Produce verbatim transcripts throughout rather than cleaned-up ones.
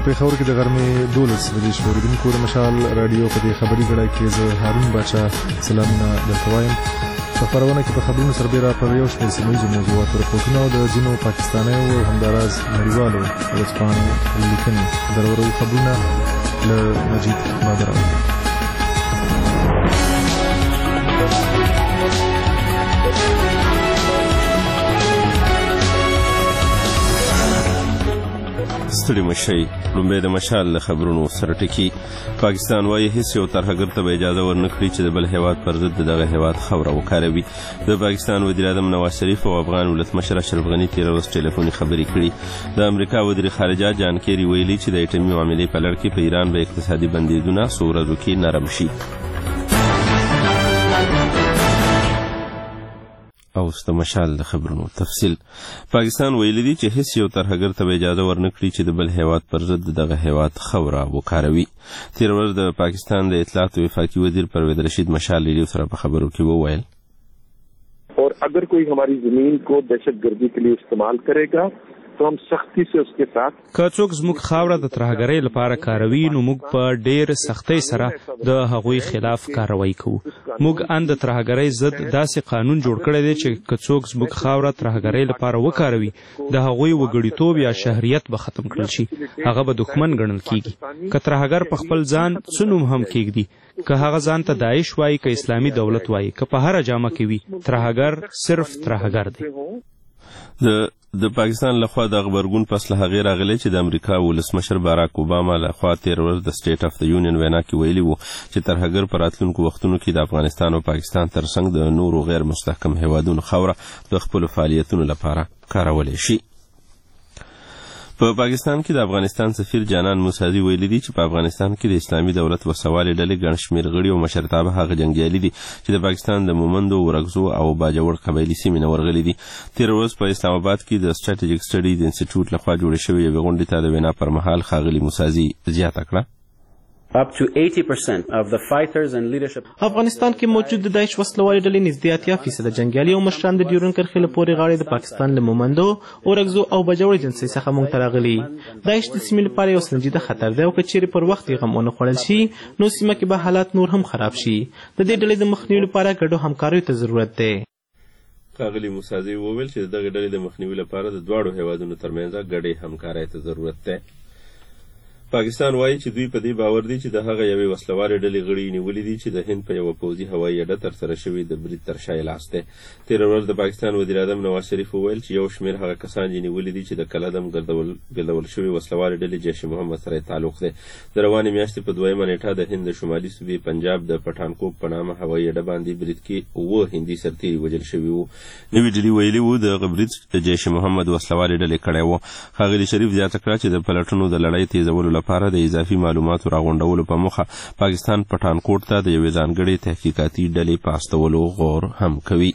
پېښور کې د غرمې دولس بجې شپې اورېدونکو د مشال راډیو په دې خبري غړی کې زه هارون باچا سلامونه درته وایم. په خپرونه کې په خبرونو سربېره پر یو شمېر سیمه ییزو موضوعاتو رپورټونه او د ځینو پاکستانیو او همداراز نړیوالو ورځپاڼو لیکنې درورو خبرونه له مجید بابراو. ستړي مشئ. لومبی د مشال له خبرونو سره ټکي. پاکستان وایي هیڅ یو ترهګر ته به اجازه ورنه کړي چې د بل هیواد پر ضد د دغه هیواد خاوره وکاروي. د پاکستان وزیر اعظم نواز شریف او افغان ولسمشر اشرف غني تېره ورځ ټلیفوني خبرې کړي. د امریکا وزیر خارجه جان کیري ویلي چې د اټومي معاملې په لړ کې په ایران به اقتصادي بندیزونه څو ورځو کې نرم شي. او ست مشال د خبرونو تفصیل. پاکستان ویلي دي چې هیڅ یو ترهګر ته اجازه ورنه کړي چې د بل هیواد پر ضد دغه هیواد خاوره وکاروي. تېره ورځ د پاکستان د اطلاعات و وفاقي وزیر پرویز رشید مشال ریډیو سره په خبرو کې وویل اور اگر کوئی ہماری زمین کو دہشت گردی کے لیے استعمال کرے گا تو هم سختی سے اس کے ساتھ که څوک زموږ خاوره د ترهګرۍ لپاره کاروي نو موږ په ډېر سختۍ سره د هغوی خلاف کاروایی کوو. موږ ان د ترهګرۍ ضد داسې قانون جوړ کړی دی چې که څوک زموږ خاوره ترهګرۍ لپاره وکاروي د هغوی وګړیتوب یا شهریت به ختم کړل شي. هغه به دښمن ګڼل کیږي. که ترهګر په خپل ځان څه نوم هم کیږدي، که هغه ځان ته داعش وایي، که اسلامي دولت وایي، که په هره جامه کې وي، ترهګر صرف ترهګر دی. د د پاکستان لخوا د غبرګون پس له هغې راغلی چې د امریکا ولسمشر باراک اوباما لخوا تېره ورځ د سټیټ اف د یونین وینا کې ویلي وو چې ترهګر په راتلونکو وختونو کې د افغانستان او پاکستان ترڅنګ د نورو غیر مستحکم هیوادونو خاوره د خپلو فعالیتونو لپاره کارولی شي. په پاکستان کې د افغانستان سفیر جانان موسازي ویلي دي چې په افغانستان کې د اسلامي دولت وسوالې ډلې ګڼ شمېر غړي او مشرتابه هغه جنګیالي دي چې د پاکستان د مومندو، ورکزو او باجوړ قبایلي سیمې نه ورغلي دي. تېره ورځ په اسلام آباد کې د سټریټیجیک سټډیز انسټیټیوټ لخوا جوړې شوې یوې غونډې ته د وینا پر مهال ښاغلي موسازي زیاته کړه Up to eighty percent of the fighters and leadership افغانستان کې موجود د داعش وسلوالې ډلې نږدې اتیا فیصده جنګیالي او مشران د ډیورنډ کرښې له پورې غاړې د پاکستان له مومندو، اورکزو او باجوړ جنسۍ څخه موږ ته راغلي. داعش د سیمې لپاره یو سنجیده خطر دی او که چیرې پر وخت یې غم ونه خوړل شي نو سیمه کې به حالات نور هم خراب شي. د دې ډلې د مخنیوي لپاره ګډو همکاریو ته ضرورت دی. ښاغلي موسازي وویل چې د دغې ډلې د مخنیوي لپاره د دواړو هیوادونو ترمنځ ګډې همکارۍ ته ضرورت دی. پاکستان وایي چې دوی په دې باور دي چې د هغه یوې وسلوالې ډلې غړي نیولي دي چې د هند په یوه پوځي هوایي اډه ترسره شوي د برید تر شا یې لاس دی. تېره ورځ د پاکستان وزیر اعظم نواز شریف وویل چې یو شمېر هغه کسان چې نیولي دي چې د کلدم ګرځول شوي وسلوالې ډلې جیش محمد سره یې تعلق دی. د روانې میاشتې په دویمه نیټه د هند د شمالي صوبې پنجاب د پټانکوټ په نامه هوایي اډه باندې برید کې اووه هندي سرتیري وژل شوي وو. نوي ډلې ویلي وو دغه برید د جیش محمد وسلوالې ډلې کړی و. ښاغلي شریف زیاته کړه چې د پلټنو د لړۍ تیزولو لپاره د اضافي معلوماتو راغونډولو په موخه پاکستان پټانکوټ ته د یوې ځانګړې تحقیقاتي ډلې په استولو غور هم کوي.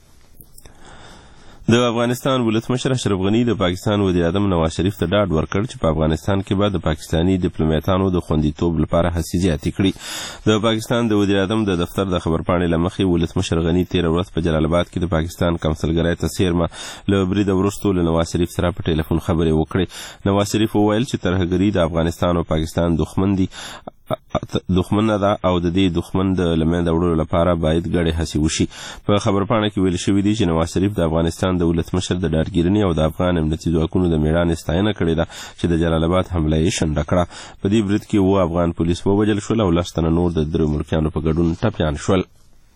د افغانستان ولسمشر اشرف غني د پاکستان وزیر اعظم نواز شریف ته ډاډ ورکړ چې په افغانستان کې به د پاکستاني ډیپلوماتانو د خوندیتوب لپاره هڅې زیاتې کړي. د پاکستان د وزیر اعظم د دفتر د خبرپاڼې له مخې ولسمشر غني تېره ورځ په جلال آباد کې د پاکستان کونسلګرۍ ته څیرمه له بریده وروستو له نواز شریف سره په ټلیفون خبرې وکړې. نواز شریف وویل چې ترهګري د افغانستان او پاکستان دښمن دي دښمنه ده او د دې دښمن د له منځه وړلو لپاره باید ګډې هڅې وشي. په خبرپاڼه کې ویل شوي دي چې نواز شریف د افغانستان د ولسمشر د ډاډګیرنې او د افغان امنیتي ځواکونو د مېړانې ستاینه کړې ده چې د جلال آباد حمله یې شنډه کړه. په دې برید کې اووه افغان پولیس ووژل شول او لس تنه نور د درې ملکیانو په ګډون ټپیان شول.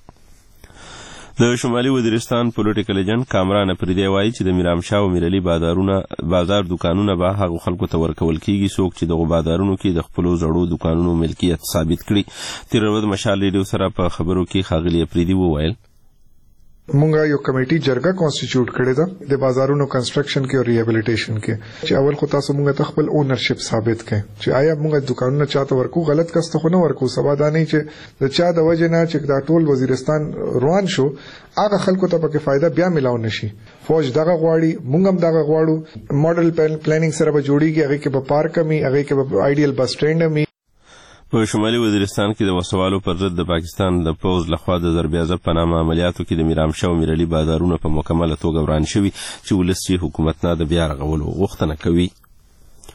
د شمالي وزیرستان پولیټیکل ایجنټ کامران افریدی وایي چې د میرامشاه او میرعلي بازارونه بازار دکانونه به هغو خلکو ته ورکول کیږي څوک چې دغو بازارونو کې د خپلو زړو دکانونو ملکیت ثابت کړي. تېره ورځ مشال ریډیو سره په خبرو کې ښاغلي افریدي وویل مونږه یو کمیټي جرګه کانسټیټیوټ کړې ده د بازارونو کنسټرکشن کې او ریهابلیټیشن کې چې اول خو تاسو مونږ ته خپل اونرشپ ثابت کړئ چې آیا مونږ دکانونه چاته ورکو غلط کس ته خو نه ورکو. سبا دا نه چې د چا د وجه نه چې دا ټول وزیرستان روان شو هغه خلکو ته پکې فائدہ بیا ملاو نشي. فوج دغه غواړي مونږ هم دغه غواړو. ماډل پلانینګ سره به جوړیږي هغه کې به پارک می هغه کې به آیډیل بس سټینډ می. په شمالي وزیرستان کې د وسوالو پر ضد د پاکستان د پوځ لخوا د ضربیازه په نامه عملیاتو کې د میرامشاه او میرعلي بازارونه په مکمله توګه وران شوي چې ولس یې حکومت نه د بیا رغولو غوښتنه کوي.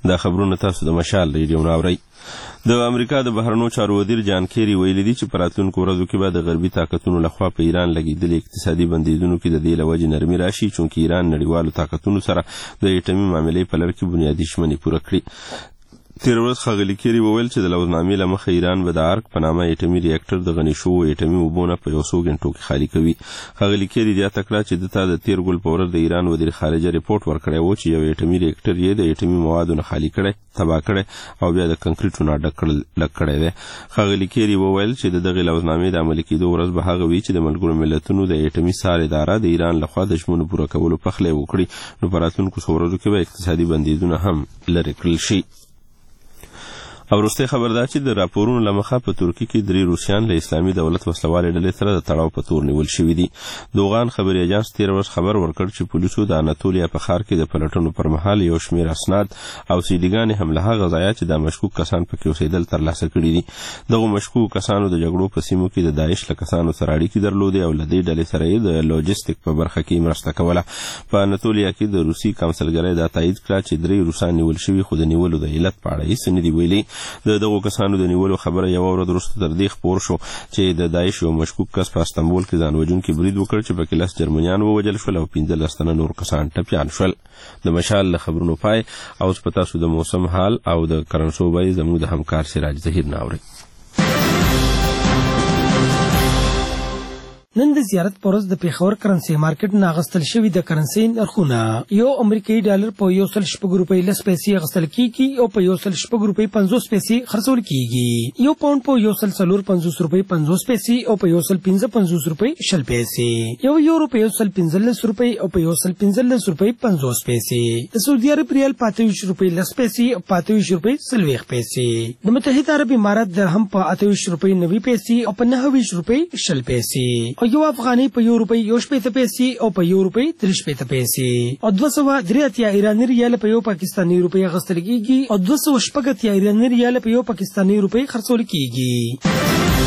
دا خبرونه تاسو د مشال ریډیو ناورئ. د امریکا د بهرنیو چارو وزیر جان کیری ویلي دي چې په راتلونکو ورځو کې به د غربي طاقتونو لخوا په ایران لګېدلي اقتصادي بندیزونو کې د دې له وجې نرمي راشي، چونکې ایران نړیوالو طاقتونو سره د اټومي معاملې په لړ کې بنیادي ژمنې پوره کړي. تېره ورځ ښاغلي کیری وویل چې د لوزنامې له مخه ایران به د ارک په نامه اټومي ریاکټر د غني شوو اټومي اوبو نه په یو څو غنټو کې خالي کوي. ښاغلي کیری زیاته کړه چې ده ته د تېر ګل په ورځ د ایران وزیر خارجه ریپورټ ورکړی و چې یو اټومي ریاکټر یې د اټومي موادو نه خالي کړی، تباه کړی او بیا د کنکریټو نه ډک کړی دی. ښاغلي کیری وویل چې د دغې لوزنامې د عملي کېدو ورځ به هغه وي چې د ملګرو ملتونو د اټومي څار اداره د ایران لخوا د ژمنو پوره کولو پخلی وکړي، نو په راتلونکو څو ورځو کې به اقتصادي بندیزونه هم لرې کړل شي. او وروستی خبر دا چې د راپورونو له مخه په ترکیه کې درې روسیان له اسلامي دولت وسلوالې ډلې سره د تړاو په تور نیول شوي دي. دوغان خبري اجانس تېره ورځ خبر ورکړ چې پولیسو د اناتولیا په ښار کې د پلټنو پر مهال یو شمېر اسناد او سیډیګانې هم له هغه ځایه چې دا مشکوک کسان پکې اوسېدل ترلاسه کړي دي. دغو مشکوکو کسانو د جګړو په سیمو کې د داعش له کسانو سره اړیکې درلودې او له دې ډلې سره یې د لوجستیک په برخه کې مرسته کوله. په اناتولیا کې د روسي کونسلګرۍ دا تایید کړه چې درې روسان نیول شوي، خو د نیولو د علت په اړه هېڅ نه دي ویلي. د دغو کسانو د نیولو خبره یوه ورځ وروسته تر دې خپور شو چې د داعش یو مشکوک کس په استانبول کې ځان وژونکي برید وکړ چې پکې لس جرمنیان ووژل شول او پنځلس تنه نور کسان ټپیان شول. د مشال له خبرونو پای. اوس په تاسو د موسم حال او د کرنسو بیې زموږ د همکار سراج ظهیر ناورئ. نن د زیارت پر ورځ د پیښور کرنسي مارکیټ نه اغستل شوي د کرنسي نرخونه یو امریکایي ډالر په یو سل شپږ روپۍ لس پیسې اغستل کیږي او په یو سل شپږ روپۍ پنځوس پیسې خرڅول کیږي. یو پاونډ په یو سل څلور پنځوس روپۍ پنځوس پیسې او په یو سل پنځه پنځوس روپۍ شل پیسې. یو یورو په یو سل پنځلس روپۍ او په یو سل پنځلس روپۍ پنځوس پیسې. د سعودي عرب ریال په اته ویشت روپۍ لس پیسې او په اته ویشت روپۍ څلوېښت پیسې. د متحده عرب امارات درهم په اته ویشت روپۍ نوي پیسې او په نهه ویشت روپۍ شل پیسې. او یو افغانۍ په یو روپۍ یو شپېته پیسې او په یو روپۍ درې شپېته پیسې. او دوه سوه درې اتیا ایراني ریال په یو پاکستاني روپۍ اخیستل کیږي او دوه سوه شپږ اتیا ایراني ریال په یو پاکستاني روپۍ خرڅول کیږي.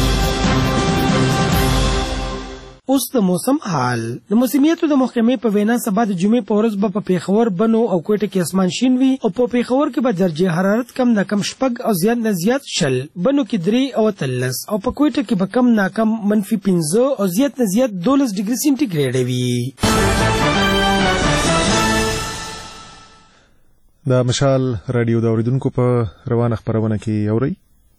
اوس د موسم حال. د موسمیاتو د محکمې په وینا سبا د جمعې په ورځ به په پیښور، بنو او کوټه کې اسمان شین وي او په پیښور کې به درجه حرارت کم نه کم شپږ او زیات نه زیات شل، بنو کې درې او اتلس او په کوټه کې به کم نه کم منفي پنځه او زیات نه زیات دولس ډیګري سینټیګریډ وي. د مشال رادیو د اوریدونکو په روانه خبرونه کې اورئ.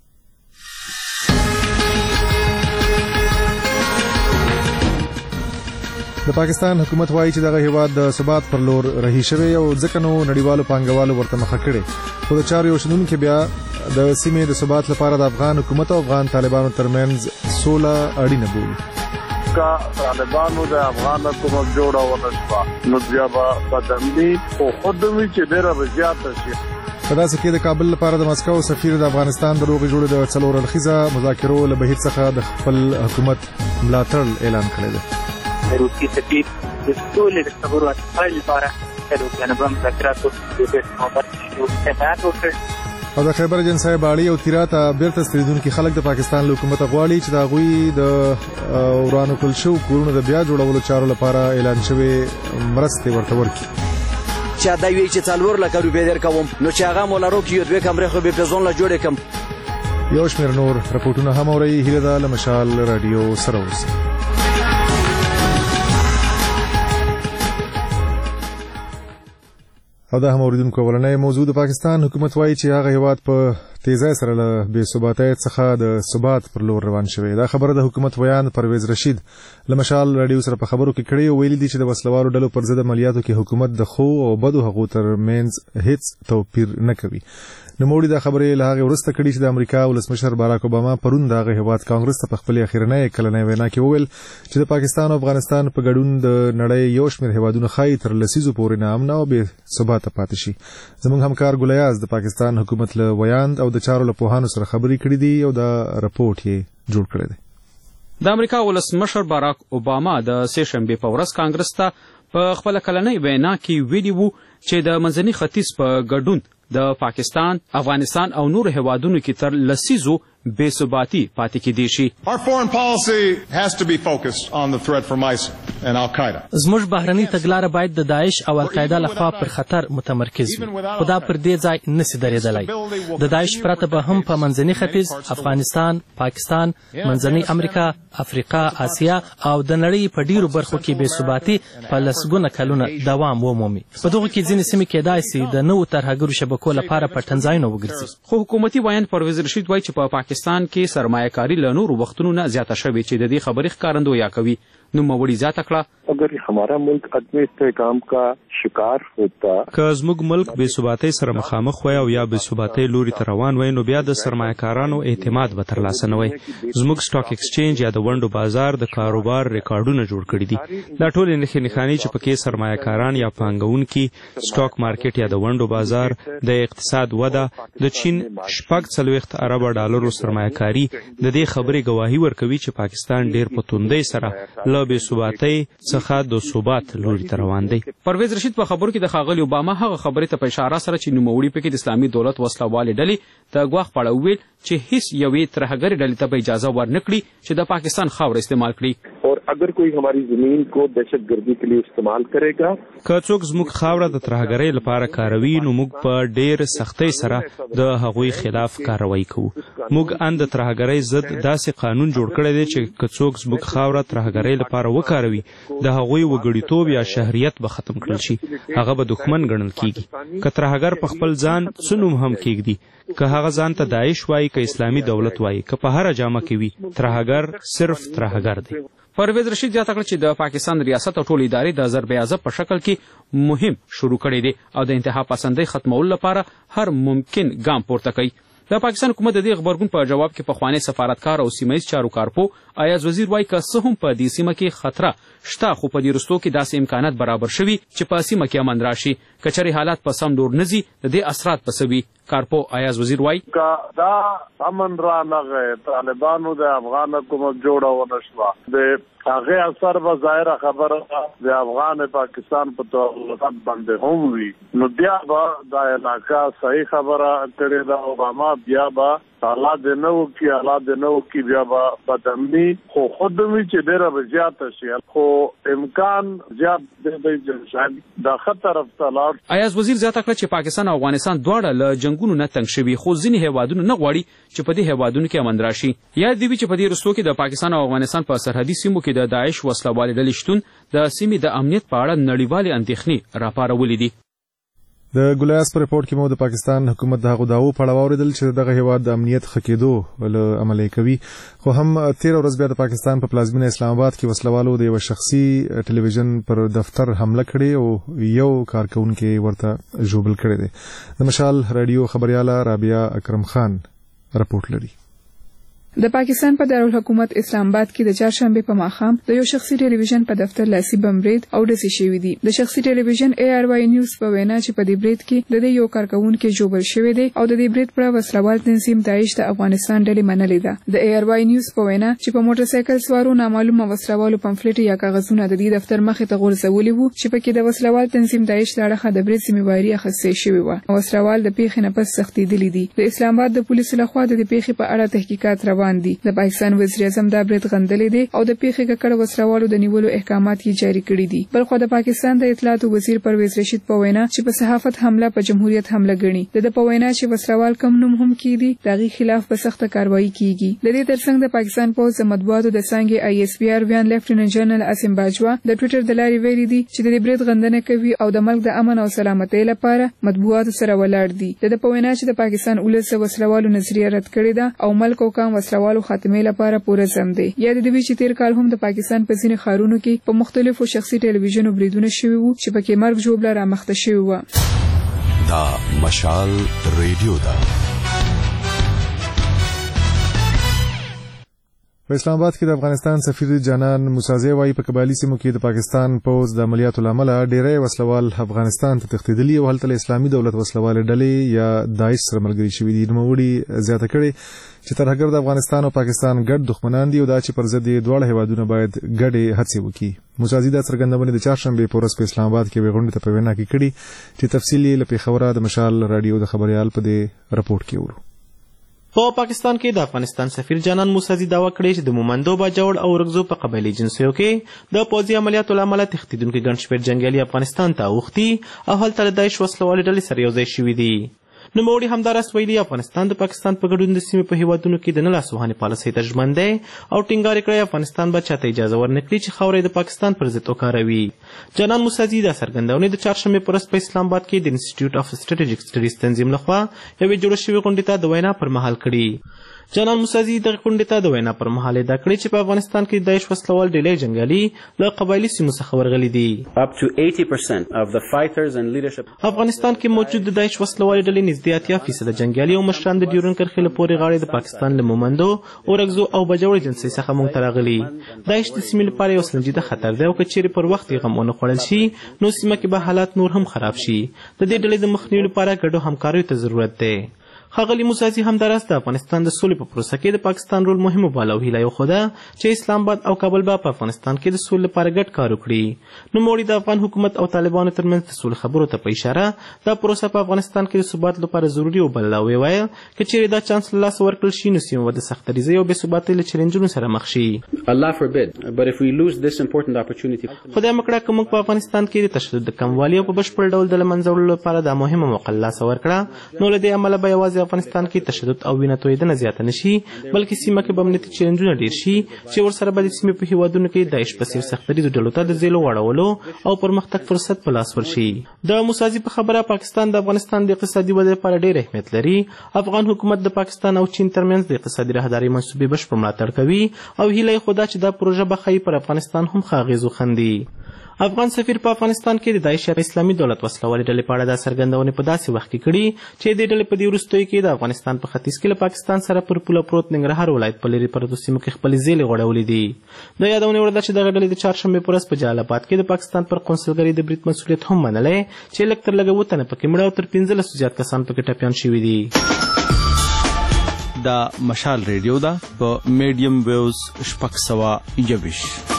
د پاکستان حکومت وایي چې دغه هیواد د ثبات پر لور رهي شوی او ځکه نو نړیوالو پانګوالو ورته مخه کړې، خو د چارو یو شنونکي بیا د سیمې د ثبات لپاره د افغان حکومت او افغان طالبانو ترمنځ سوله اړینه بولي. کا طالبانو د افغان حکومت جوړه ونشوه نو بیا به بدمني او خودمي چې ډېره زیاته شي. په داسې کې د کابل لپاره د مسکو سفیر د افغانستان د روغې جوړې د څلور اړخیزه مذاکرو له بهیر څخه د خپل حکومت ملاتړ اعلان کړی دی. روسي سفیر د ټولو د خبرو اترو لپاره د روسانو مذاکراتو د محبت یو اعلان وکړ. او د خیبر جنسای باړی او تیرا ته بیرته ستنیدونکي خلک د پاکستان له حکومت غواړي چې د هغوی د ورانو کړل شوو کورونو د بیا جوړولو چارو لپاره اعلان شوی مرستې ورته ورکړي. چې دا وی چې څلور لک روپۍ درکوم نو چې هغه مولارو کې یو دوه کمرې خو به پزون لا جوړې کم. یو شمېر نور رپورټونه هم اورئ. هیله ده له مشال رادیو سره اوسئ. او دا هم اوریدونکو اولنۍ موضوع. د پاکستان حکومت وایي چې هغه هیواد په تیزی سره له بې ثباتۍ څخه د ثبات پر لور روان شوی. دا خبره د حکومت ویان پرویز رشید له مشال رادیو سره په خبرو کې کړې او ویلي دي چې د وسلوالو ډلو پر ضد عملیاتو کې حکومت د ښو او بدو هغو تر منځ هیڅ توپیر نه کوي. نوموړي دا خبرې له هغې وروسته کړي چې د امریکا ولسمشر باراک اوباما پرون د هغه هیواد کانګرس ته په خپلې اخرنۍ کلنۍ وینا کې وویل چې د پاکستان او افغانستان په ګډون د نړۍ یو شمېر هیوادونه ښایي تر لسیزو پورې ناامنه او بې ثباته پاتې شي. زموږ همکار ګلیاز د پاکستان حکومت له ویاند او د چارو له پوهانو سره خبرې کړې دي او دا رپورټ یې جوړ کړی دی. د امریکا ولسمشر باراک اوباما د سې شنبې په ورځ کانګرس ته په خپله کلنۍ وینا کې ویلي وو چې د منځني ختیځ په ګډون د پاکستان، افغانستان او نور هیوادونو کې تر لسیزو بې ثباتي پاتې کېدی شي. Our foreign policy has to be focused on the threat from ISIL and Al-Qaeda. زموږ بهرني تګلاره باید د داعش او القاعده لخوا پر خطر متمرکز وي، خو دا پر دې ځای نشي درېدلی. د داعش پرته به هم په منځني ختیځ، افغانستان، پاکستان، منځنۍ امریکا، افریقا، اسیا او د نړۍ په ډیرو برخو کې بې ثباتي په لسګونه کلونه دوام ومومي. په دغو کې ځینې سیمې کېدای سي د نوو ترهګرو شبکو لپاره پټنځایونه وګرځي. خو حکومتي وایند پرویز رشید وایي چې په پاکستان کې سرمایه کاری له نورو وختونو نه زیاته شوې چې د دې خبرې ښکارندویي کوي. نوموړي زیاته کړه، اگر हमारा मुल्क عدم استحکام کا شکار ہوتا، که زموږ ملک بې ثباتۍ سره مخامخ وای او یا بې ثباتۍ لوري ته روان وای، نو بیا د سرمایه‌کارانو اعتماد به ترلاسه نه وای. زموږ سټاک ایکسچینج یا د ونډو بازار د کاروبار ریکارډونه جوړ کړي دي. دا ټول نښې نښانې چې پکې سرمایه‌کاران یا پانګونکي، سټاک مارکیټ یا د ونډو بازار، د اقتصاد وده، د چین شپږ څلوېښت اربه ډالرو سرمایه‌کاري د دې خبرې ګواهي ورکوي چې پاکستان ډېر په توندۍ سره له بې ثباتۍ څخه د ثبات لوري ته روان دی. پرویز رشید په خبرو کې د ښاغلي اوباما هغه خبرې ته په اشاره سره چې نوموړي پکې د اسلامي دولت وسله والې ډلې ته ګواښ په اړه وویل چې هیڅ یوې ترهګرې ډلې ته به اجازه ورنکړي چې د پاکستان خاوره استعمال کړي. اور اگر کوئی ہماری زمین کو دہشت گردی کے لیے استعمال کرے گا، که څوک زموږ خاوره د ترهګرۍ لپاره کاروي، نو موږ په ډېر سختۍ سره د هغوی خلاف کاروایی کوو. موږ ان د ترهګرۍ ضد داسې قانون جوړ کړی دی چې که څوک زموږ خاوره ترهګرۍ لپاره وکاروي، د هغوی وګړیتوب یا شهریت به ختم کړل شي، هغه به دښمن ګڼل کیږي. که ترهګر په خپل ځان څه نوم هم کیږدي، که هغه ځان ته داعش وایي، که اسلامي دولت وایي، که په هره جامه کې وي، ترهګر صرف ترهګر دی. پرویز رشید زیاته کړه چې د پاکستان ریاست او ټول ادارې د ضرب اعظم په شکل کې مهم شروع کړی دی او د انتها پسندۍ ختمولو لپاره هر ممکن ګام پورته کوي. د پاکستان حکومت د دې غبرګون په جواب کې پخوانی سفارتکار او سیمه ییز چارو کارپو ایاز وزیر وایي که څه هم په دې سیمه کې خطره شته، خو په دې رستو کې داسې امکانات برابر شوي چې په سیمه کې امن راشي. که چېرې حالات په سم ډول نه ځي، د دې اثرات به څه وي؟ کارپو ایاز وزیر وایي که دا امن را نغې طالبانو د افغان حکومت جوړه ونه شوه، د هغې اثر به ظاهره خبره د افغان پاکستان په تعلقات باندې هم وي، نو بیا به دا علاقه صحیح خبره کړې ده. اوباما بیا به حالات د نه وکړي، حالات د نه وکړي، بیا به بدامني خو خود وي چې ډېره به زیاته شي، خو امکان زیات دی چې شاید دا ښه طرف ته لاړ. ایاز وزیر زیاته کړه چې پاکستان او افغانستان دواړه له جنګونو نه تنګ شوي، خو ځینې هیوادونه نه غواړي چې په دې هیوادونو کې امن راشي. یاد دې وي چې په دې رستو کې د پاکستان او افغانستان په سرحدي سیمو کې د داعش وسله والې ډلې شتون د سیمې د امنیت په اړه نړیوالې اندېښنې راپارولې دي. د ګولیاس په ریپورت کې مو د پاکستان حکومت د هغو دعوو په اړه واورېدل چې دغه هیواد د امنیت ښه کېدو له عملي کوي، خو هم تېره ورځ بیا د پاکستان په پلازمینه اسلام آباد کې وسلوالو د یوه شخصي ټلویزیون پر دفتر حمله کړې او یو کارکونکی ورته ژوبل کړی دی. د مشال راډیو خبریاله رابعه اکرم خان رپورټ لري. د پاکستان په دارالحکومت اسلام آباد کې د چهارشنبه په ماښام د یو شخصي ټلویزیون په دفتر لاسي بم برید او ډزې شوې دي. د شخصي ټلویزیون ای آر واي نیوز په وینا چې په دې برید کې د دې یو کارکونکي ژوبل شوی دی او د دې برید پر وسلوال تنظیم داعش د افغانستان ډلې منلې ده. د ای آر واي نیوز په وینا چې په موټر سایکل سوارو نامعلومه وسلوالو پمفلټ یا کاغذونه د دې دفتر مخې ته غورځولي وو چې پکې د وسلوال تنظیم داعش له اړخه د برید ذمہواري اخیستل شوې وه. وسلوال د پیښې نه پس سختېدلي دي. د اسلام آباد د پولیسو لخوا د دې پیښې په اړه تحقیقات روان دي. د پاکستان وزیر اعظم دا برید غندلی دی او د پیښې ککړ وسلوالو د نیولو احکامات یې جاری کړي دي. بلخو د پاکستان د اطلاعات وزیر پرویز رشید په وینا چې په صحافت حمله په جمهوریت حمله ګڼي. د په وینا چې وسلوال کم نوم هم کیدي، دغه خلاف به سخت کاروایی کیږي. د دې ترڅنګ د پاکستان پوز د مطبوعاتو د څنګه آی اس پی آر ویان لیفټیننټ جنرال اسیم باجوا د ټوئیټر د لارې ویلي دي چې د برید غندنه کوي او د ملک د امن او سلامتۍ لپاره مطبوعاتو سره ولاړ دي. د په وینا چې د پاکستان ولس وسلوالو نظریه رد کړې ده او ملک او قوم وسلوالو خاتمه لپاره پوره زم دی. یاد دی چې تیر کال هم د پاکستان په ځینې ښارونو کې په مختلفو شخصي ټلویزیونو بریدونه شوي وو چې پکې مرګ ژوبله رامخته شوې وه. دا مشال ریډیو ده. په اسلام آباد کې د افغانستان سفیر جانان موسازی وايي په قبایلي سیمو کې د پاکستان پوځ د عملیاتو له امله ډېری وسلوال افغانستان ته تښتېدلي او هلته له اسلامي دولت وسلوالې ډلې یا داعش سره ملګري شوي دي. نوموړي زیاته کړې چې ترهګر د افغانستان او پاکستان ګډ دښمنان دي او دا چې پر ضد یې دواړه هیوادونه باید ګډې هڅې وکړي. موسازي دا څرګندونې د چهارشنبې په ورځ په اسلام آباد کې یوې غونډې ته په وینا کې کړي چې تفصیل یې له پېښوره د مشال راډیو د خبریال په دې رپورټ کې ورو. په پاکستان کې د افغانستان سفیر جانان موسازي دعوا کړې چې د مومندو باجوړ او ورغزو په قبایلي جنسیو کې د پوځي عملیاتو له امله تښتېدونکي ګڼ شمېر جنګیالي افغانستان ته اوښتي او هلته له داعش وسلوالې ډلې سره یوځای شوي دي. نوموړي همداراز ویلي افغانستان د پاکستان په ګډون د سیمې په هیوادونو کې د نه لاسوهنې پالیسۍ ته ژمن دی او ټینګار کړی افغانستان به چاته اجازه ورنکړي چې خاوره د پاکستان پر ضد وکاروي. جانان موسازي دا څرګندونې د چهارشنبې په ورځ په اسلام آباد کې د انسټیټیوټ اف سټریټیجیک سټډیز تنظیم لخوا یوې جوړه شوې غونډې ته د وینا پر مهال کړي. جانان موسازي دغه غونډې ته د وینا پر مهال ادعا کړې چې په افغانستان کې د داعش وسلوال ډلې جنګیالي له قبایلي سیمو څخه ورغلي دي. Up to eighty percent of the fighters and leadership افغانستان کې موجود د داعش وسلوال ډلې نږدې اتیا فیصده جنګیالي او مشران د ډیورن کرښې له پورې غاړې د پاکستان له مومندو اورګزو او بجوړ جنسۍ څخه موږ ته راغلي. داعش د سیمې لپاره یو سنجیده خطر دی او که چیرې پر وخت یې غم ونه خوړل شي نو سیمه کې به حالات نور هم خراب شي. د دې ډلې د مخنیوي لپاره ګډو همکاریو ته ضرورت دی. ښاغلي موسازي همداراز د افغانستان د سولې په پروسه کې د پاکستان رول مهم وباله او هیله یې وښوده چې اسلام آباد او کابل به په افغانستان کې د سولې لپاره ګډ کار وکړي. نوموړي د افغان حکومت او طالبانو ترمنځ د سولې خبرو ته په اشاره دا پروسه په افغانستان کې د ثبات لپاره ضروري وبلله او وویل که چیرې دا چانس له لاسه ورکړل شي نو سیمه به د سختدریزۍ او بېثباتۍ له چیلنجونو سره مخ شي. Allah forbid, but if we lose this important opportunity. خدای مکړه که موږ په افغانستان کې د تشدد د کموالي او په بشپړ ډول د له منځه وړلو لپاره دا مهمه موقع له لاسه ورکړه نو له دې امله به یوازې افغانستان کې تشدد او وینه تویدنه زیاته نشي بلکې سیمه کې به امنیتي چیلنجونه ډېر شي چې ورسره به د سیمې په هیوادونو کې داعش په څېر سختدریزو ډلو ته د ځېلو واړولو او پرمختګ فرصت په لاس ورشي. د موسازي په خبره پاکستان د افغانستان د اقتصادي ودې لپاره ډېر اهمیت لري. افغان حکومت د پاکستان او چین ترمنځ د اقتصادي راهدارۍ منصوبې بشپړ ملاتړ کوي او هیله یې خو دا چې دا پروژه به ښایي پر افغانستان هم ښه اغېز وښندي. افغان سفیر په افغانستان کې د داعش یا اسلامي دولت وسلوالې ډلې په اړه دا څرګندونې په داسې وخت کې کړي چې دې ډلې په دې وروستیو کې د افغانستان په ختیځ کې له پاکستان سره پر پوله پروت ننګرهار ولایت په لرې پرتو سیمو کې خپلې ځېلې غوړولې دي. د یادونې وړ ده چې دغه ډلې د چهارشنبې په ورځ په جلال آباد کې د پاکستان پر قونسلګرۍ د برید مسؤلیت هم منلی چې لږ تر لږه اووه تنه پکې مړه او تر پنځلسو زیات کسان پکې ټپیان شوي دي. دا مشال ریډیو ده په میډیم ویوز شپږ سوه یوویشت.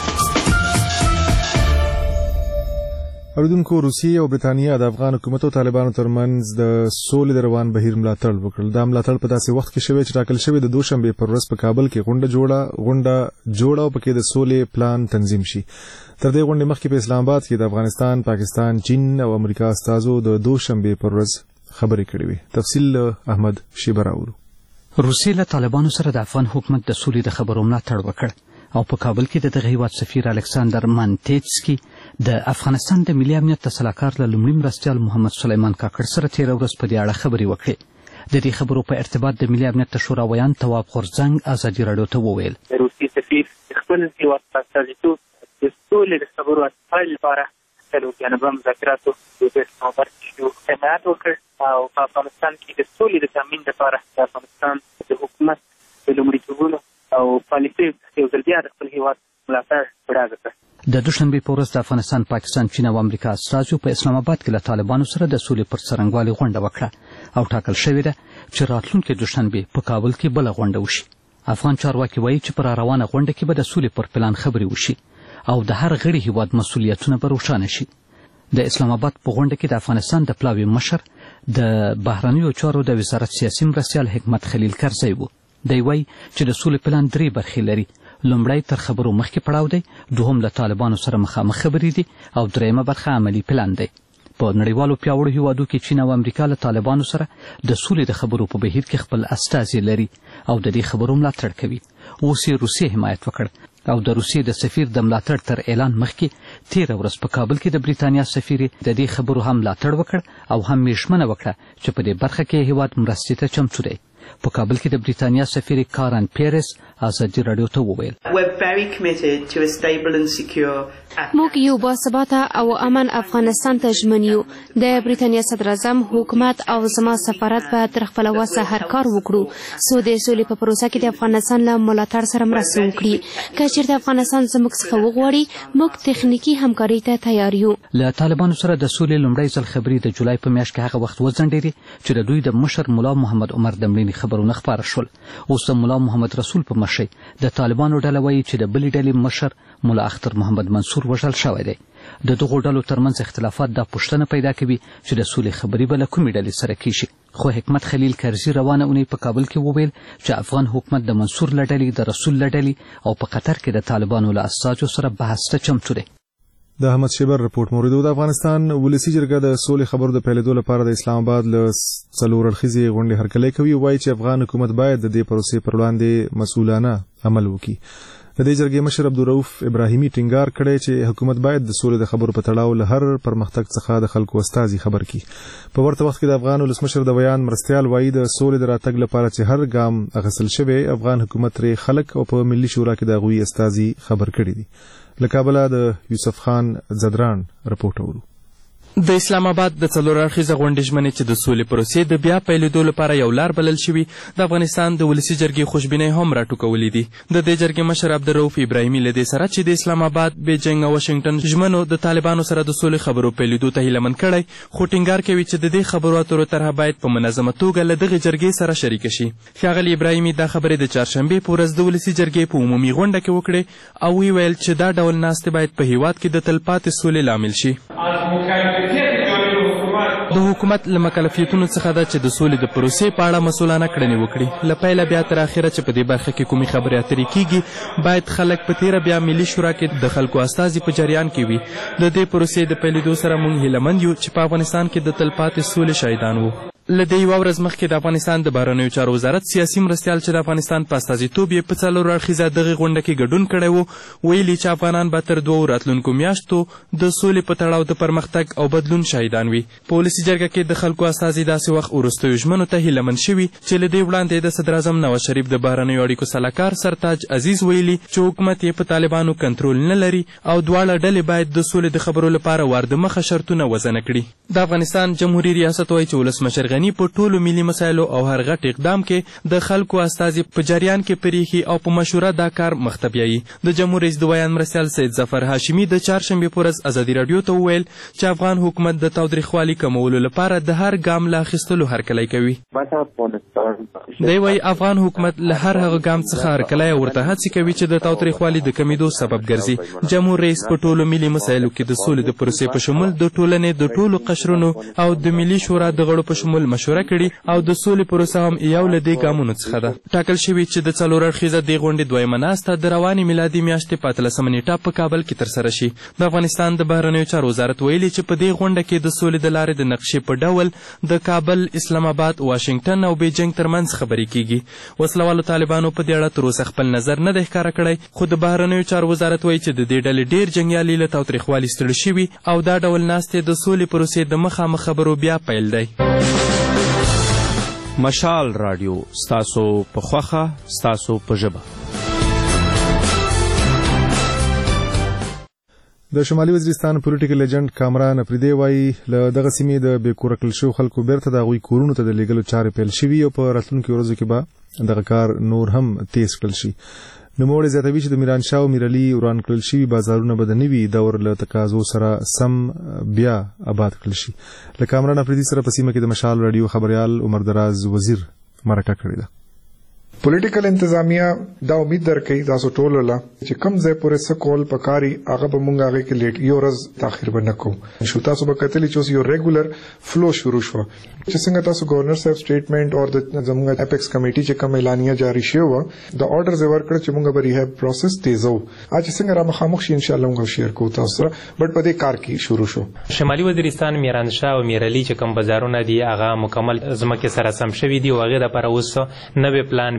اوریدونکو روسیې او برتانیا د افغان حکومت او طالبانو ترمنځ د سولې د روان بهیر ملاتړ وکړ. دا ملاتړ په داسې وخت کې شوی چې ټاکل شوی د دوشنبې پر ورځ په کابل کې غونډه جوړه غونډه جوړه او پکې د سولې پلان تنظیم شي. تر دې غونډې مخکې په اسلام آباد کې د افغانستان، پاکستان، چین او امریکا استازو د دوشنبې پر ورځ خبرې کړې وې. تفصیل احمد شیبه راوړو. روسیې له طالبانو سره د افغان حکومت د سولې د خبرو ملاتړ وکړ او په کابل کې د دغه هیواد سفیر الکساندر مانټیټسکي د افغانستان د ملي امنیت د سلاکار له لومړي مرستیال محمد سلیمان کاکړ سره تېره ورځ په دې اړه خبرې وکړې. د دې خبرو په ارتباط د ملي امنیت د شورا ویان تواب غورځنګ ازادي راډیو ته وویل د روسي سفیر خپل هیواد په استازیتوب د سولې د خبرو اترو لپاره د جنوبي مذاکراتو د اسلام آباد کې حمایت وکړ او په افغانستان کې د سولې د تامین لپاره د افغانستان د حکومت د لومړیتوبونو او پالیسۍ یو ځل بیا د خپل هیواد ملاتړ ډاډه کړ. د دوشنبې په ورځ د افغانستان، پاکستان، چین او امریکا استازو په اسلام آباد کې له طالبانو سره د سولې پر څرنګوالي غونډه وکړه او ټاکل شوې ده چې راتلونکې دوشنبې په کابل کې بله غونډه وشي. افغان چارواکي وایي چې په راروانه غونډه کې به د سولې پر پلان خبرې وشي او د هر غړي هیواد مسؤلیتونه به روښانه شي. د اسلام آباد په غونډه کې د افغانستان د پلاوي مشر د بهرنیو چارو د وزارت سیاسي مرستیال حکمت خلیل کرزی و. دی وایي چې د سولې پلان درې برخې لري. لومړی تر خبرو مخکې پړاو دی، دوهم له طالبانو سره مخامخ خبرې دي او درېیمه برخه عملي پلان دی. په نړیوالو پیاوړو هیوادو کې چین او امریکا له طالبانو سره د سولې د خبرو په بهیر کې خپل استازي لري او د دې خبرو ملاتړ کوي. اوس یې روسیې حمایت وکړ او د روسیې د سفیر د ملاتړ تر اعلان مخکې تېره ورځ په کابل کې د بریتانیا سفیر د دې خبرو هم ملاتړ وکړ او هم یې ژمنه وکړه چې په دې برخه کې هیواد مرستې ته چمتو دی. په کابل کې د بریتانیا سفیر کارن پیرس ازادي رادیو ته وویل موږ یو باثباته او امن افغانستان ته ژمن یو. د بریتانیا صدر اعظم حکومت او زما سفارت به تر خپل وسه هر کار وکړو څو د سولې په پروسه کې د افغانستان له ملاتړ سره مرسته وکړي. که چېرته افغانستان زموږ څخه وغواړي موږ تخنیکي همکارۍ ته تیار یو. له طالبانو سره د سولې لومړی ځل خبرې د جولای په میاشت کې هغه وخت وځنډېدې چې د دوی د مشر ملا محمد عمر د مړینې خبرونه خپاره شول. اوس د ملا محمد رسول په مشرۍ د طالبانو ډله وایي چې د بلې ډلې مشر ملا اختر محمد منصور وژل شوی دی. د دغو ډلو ترمنځ اختلافات دا پوښتنه پیدا کوي چې د سولې خبرې به له کومې ډلې سره کیږي. خو حکمت خلیل کرزي روانه اونۍ په کابل کې وویل چې افغان حکومت د منصور له ډلې د رسول له ډلې او په قطر کې د طالبانو له استازو سره بحث ته چمتو دی. د احمد شیبر رپورټ موریدو. د افغانستان ولسی جرګه د سولې خبرو د پیلېدو لپاره د اسلام آباد له څلور اړخیزې غونډې هرکلی کوي. وایي چې افغان حکومت باید د دې پروسې پر وړاندې مسؤلانه عمل وکړي. د دې جرګې مشر عبدالرؤف ابراهیمي ټینګار کړی چې حکومت باید د سولې د خبرو په تړاو له هر پرمختګ څخه د خلکو استازي خبر کړي. په ورته وخت کې د افغان ولسمشر د بیان مرستیال وایي د سولې د راتګ لپاره چې هر ګام اخیستل شوی افغان حکومت ترې خلک او په ملي شورا کې د هغوی استازي خبر کړي دي. له کابله د یوسف خان زدران رپورټ اورو. د اسلام آباد د څلور اړخیزه غونډې ژمنې چې د سولې پروسې د بیا پیلېدو لپاره یو لار بلل شوي د افغانستان د ولسي جرګې خوشبینۍ هم راټوکولې دي. د دې جرګې مشر عبدالرؤف ابراهیمي له دې سره چې د اسلام آباد بیجینګ او واشنګټن ژمنو د طالبانو سره د سولې خبرو پیلېدو ته هیله مند کړی، خو ټینګار کوي چې د دې خبرو اترو طرحه باید په منظمه توګه له دغې جرګې سره شریکه شي. ښاغلي ابراهیمي دا خبرې د چهارشنبې په ورځ د ولسي جرګې په عمومي غونډه کې وکړې او ویل چې دا ډول ناستې باید په هیواد کې د تلپاتې سولې لامل شي. د حکومت له مکلفیتونو څخه ده چې د سولې د پروسې په اړه مسؤلانه کړنې وکړي. له پیله بیا تر اخره چې په دې برخه کې کومې خبرې اترې کیږي باید خلک په تیره بیا ملي شورا کې د خلکو استازي په جریان کې وي. د دې پروسې د پیلېدو سره موږ هیلهمند یو چې په افغانستان کې د تلپاتې سولې شاهدان وو. له دې یوه ورځ مخکې د افغانستان د بهرنیو چارو وزارت سیاسي مرستیال چې د افغانستان په استازیتوب یې په څلور اړخیزه دغې غونډه کې ګډون کړی و ویلي چې افغانان به تر دوو راتلونکو میاشتو د سولې په تړاو د پرمختګ او بدلون شاهدان وي. په ولسي جرګه کې د خلکو استازي داسې وخت وروستیو ژمنو ته هیلهمند شوي چې له دې وړاندې د صدراعظم نواز شریف د بهرنیو اړیکو سلاکار سرتاج عزیز ویلي چې حکومت یې په طالبانو کنټرول نه لري او دواړه ډلې باید د سولې د خبرو لپاره واردمخه شرطونه وضع کړي. د افغانستان جمهوري ریاست وایي چې ولسمشر غني په ټولو ملي مسایلو او هر غټ اقدام کې د خلکو استازي په جریان کې پریښي او په مشوره دا کار مخته بیایي. د جمهور رئیس د بیان مرستیال سید ظفر هاشمي د چهارشنبې په ورځ ازادي راډیو ته وویل چې افغان حکومت د تاوتریخوالي کمولو لپاره د هر ګام له اخیستلو هرکلی کوي. دی وایي افغان حکومت له هر هغه ګام څخه هرکلی او ورته هڅې کوي چې د تاوتریخوالي د کمیدو سبب ګرځي. جمهور رئیس په ټولو ملي مسایلو کې د سولې د پروسې په شمول د ټولنې د ټولو قشرونو او د ملي شورا د غړو په شمول مشوره کړي او د سولې پروسه هم یو له دې ګامونو څخه ده. ټاکل شوي چې د څلور اړخیزه دې غونډې دویمه ناسته د روانې میلادي میاشتې په اتلسمه نیټه په کابل کې ترسره شي. د افغانستان د بهرنیو چارو وزارت ویلي چې په دې غونډه کې د سولې د لارې د نقشې په ډول د کابل، اسلام آباد، واشنګټن او بیجینګ ترمنځ خبرې کیږي. وسلوالو طالبانو په دې اړه تر اوسه خپل نظر نه دی ښکاره کړی، خو د بهرنیو چارو وزارت وایي چې د دې ډلې ډېر جنګیالي له تاوتریخوالي ستړي شوي او دا ډول ناستې د سولې پروسې د مخامخ خبرو بیا پیل دی. مشال رادیو ستاسو په خوښه ستاسو په ژبه. د شمالي وزیرستان پولیټیکل ایجنټ کامران افریدی وایي له دغه سیمې د بې کوره کړل شوو خلکو بیرته د هغوی کورونو ته د لیږلو چارې پیل شوي او په راتلونکو ورځو کې به دغه کار نور هم تیز کړل شي. نوموړی زیاتوي چې د میرانشاه او میرعلي وران کړل شوي بازارونه به د نوي دور له تقاضو سره سم بیا آباد کړل شي. له کامران افریدي سره په سیمه کې د مشال راډیو خبریال عمر دراز وزیر مرکه کړې ده. پولیټیکل انتظامیه دا امید درکوي تاسو ټولو له چې کم ځای پورې څه کول پکاري هغه به مونږ هغې کې لیټ یو ورځ تاخیر به نه کوو. شو تاسو به کتلي چې اوس یو ریګولر فلو شروع شوه چې څنګه تاسو ګورنر صاحب سټیټمنټ او د زموږ اپیکس کمیټي چې کوم اعلانیه جاری شوې وه د آرډرز یې ورکړه چې مونږ به ریهاب پروسس تیزو. هغه چې څنګه را مخامخ شي انشاءالله مونږ شیر کوو تاسو سره، بټ په دې کار کې شروع شو. شمالي وزیرستان میرانشاه او میرعلي چې کوم بازارونه دي هغه مکمل ځمکې سره سم شوي دي او هغې دپاره اوس نوی پلان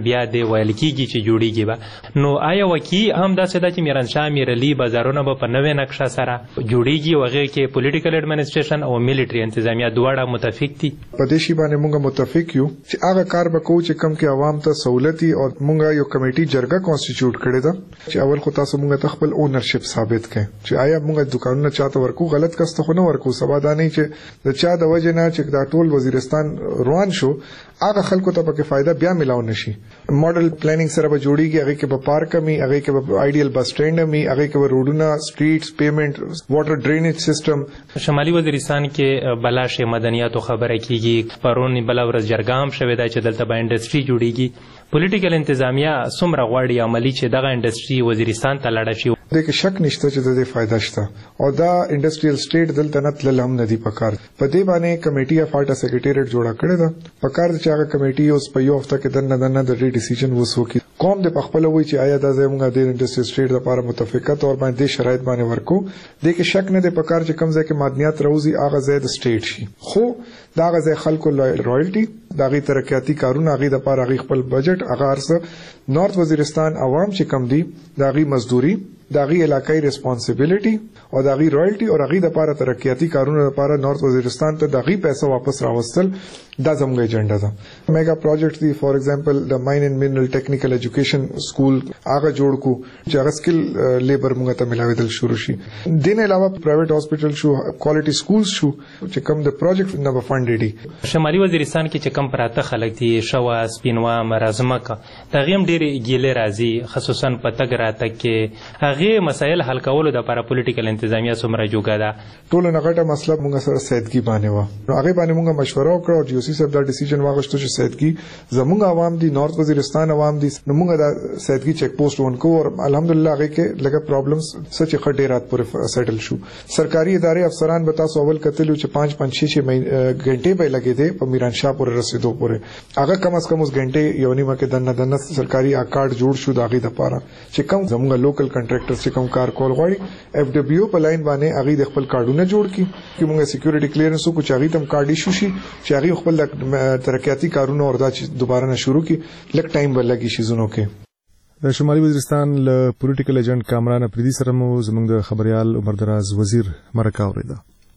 بیا د ویل کیږي چې جوړیږي به نو آیا وکی هم داسې ده چې میرانشاه میرعلي بازارونه به په نوې نقشه سره جوړیږي او هغې کې پولیټیکل اډمنسټریشن او میلیټري انتظامیه دواړه متفق دي په دې شي باندې موږ متفق یو چې هغه کار به کوو چې کم کې عوام ته سہولتي او موږ یو کمیټي جرګه کانسټیټیوټ کړې ده چې اول خو تاسو موږ ته خپل اونرشپ ثابت کړئ چې آیا موږ دکانونه چاته ورکو غلط کسته خو نه ورکو سبا دا نه چې د چا د وجه نه چې دا ټول وزیرستان روان شو هغه خلکو ته پکې فائدہ بیا ملاو نشي ماډل پلانینګ سره به جوړیږي هغه کې به پارک می هغه کې به آیډیل بس سټینډ می هغه کې به روډونه سټریټس پیمنٹ واټر ډرینیج سیستم شمالي وزیرستان کې بلاش مدنیاتو خبره کیږي پرون بل ورځ جرګه هم شوې ده چې دلته به انډستری جوړیږي پولیټیکل انتظامیه څومره غواړي عملی چې دغه انډستری وزیرستان ته لاړه شي د کې شک نشته چې د دې فائدہ شته او دا انډستریل سټیټ دلته نه تلل هم ندي پکار په دې باندې کمیټي اف آرټ سیکریټریټ جوړه کړې ده پکار چې هغه کمیټي اوس په یو هفته کې دنه دنه د ری ډیسیژن وسوکي قوم د خپل وی چې آیا د زموږ د انډستریل سټیټ لپاره متفقه تور باندې شرایط باندې ورکو د کې شک نه دی پکار چې کم ځای کې مادنیات روزي هغه ځای د سټیټ شي خو دا هغه ځای خلکو رائلټي داغي ترقیاتی کارونه هغه د لپاره هغه خپل بجټ هغه ارسه نارث وزیرستان عوام چې کم دي داغي مزدوري داغي علاقائی ریسپانسیبিলিټي او داغي رائلټي او هغه د لپاره ترقیاتی کارونه لپاره نارث وزیرستان ته داغي پیسې واپس راوستل دا زموږ ایجنډا ده میگا پروجیکټ دی فور ایگزامپل د ماین اینڈ منرل ټیکنیکل ایجوکیشن سکول هغه جوړ کو چې هغه سکل لیبر موږ ته ملاویدل شروع شي دین علاوه پرایویټ هاسپټل شو کوالټي سکولز شو چې کوم د پروجیکټ نه فنډ دي شمالي وزیرستان کې چې کم پراته خلک دي شوا سپینوا مرزمکه تغیم ډېر ګیلې راځي خصوصا په تګ راتګ کې هغه مسایل حل کولو د لپاره پولیټیکل انتظامیه څومره جوګه ده ټول نغټه مسله موږ سره سیدګي باندې و نو هغه باندې موږ مشوره وکړو او جی صاحب دا ډیسیژن واغشتو چې سیدګي زموږ عوام دي نارث وزیرستان عوام دي نو موږ دا سیدګي چیک پوسټ ونکو او الحمدلله هغه کې لګه پرابلمز سچ خټه رات پورې سیټل شو سرکاري ادارې افسران به تاسو اول کتلو چې پانچ پانچ شش غنټې به لګې دي په میرانشاه پورې رسیدو پورې هغه کم از کم اوس غنټې یو نیمه کې دنه دنه سرکاري اکارډ جوړ شو داغي د پاره چې کم زموږ لوکل کنټراکټر چې کم کار کول غواړي اف ډبلیو په لاین باندې هغه د خپل کارډونه جوړ کی چې موږ سکیورټي کلیرنس کو چاغي تم کارډ ایشو شي چې هغه خپل ترقیاتی کارونه وردا چې دوباره نه شروع کی لک ټایم ولګي شي زونو کې د شمالي وزیرستان له پولیټیکل ایجنټ کامران افریدي سره مو زموږ د خبريال عمر دراز وزیر مرکه اوریده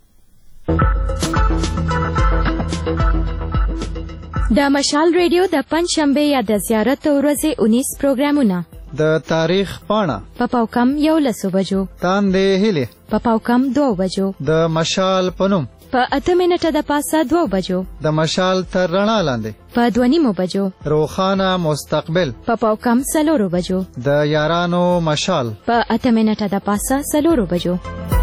د مشال ریډیو د پنځ شنبه یا د زیارت ورځې انیس پروګرامونه د تاریخ پاڼه په پاوکم یو لسو بجو تاندې هیله په پاوکم دوه بجو د مشال پنوم په اته منټه د پاسه دوه بجو د مشال تر رڼا لاندې په دوه نیمو بجو روخانه مستقبل په پاوکم سلورو بجو د یارانو مشال په اته منټه د پاسه سلورو بجو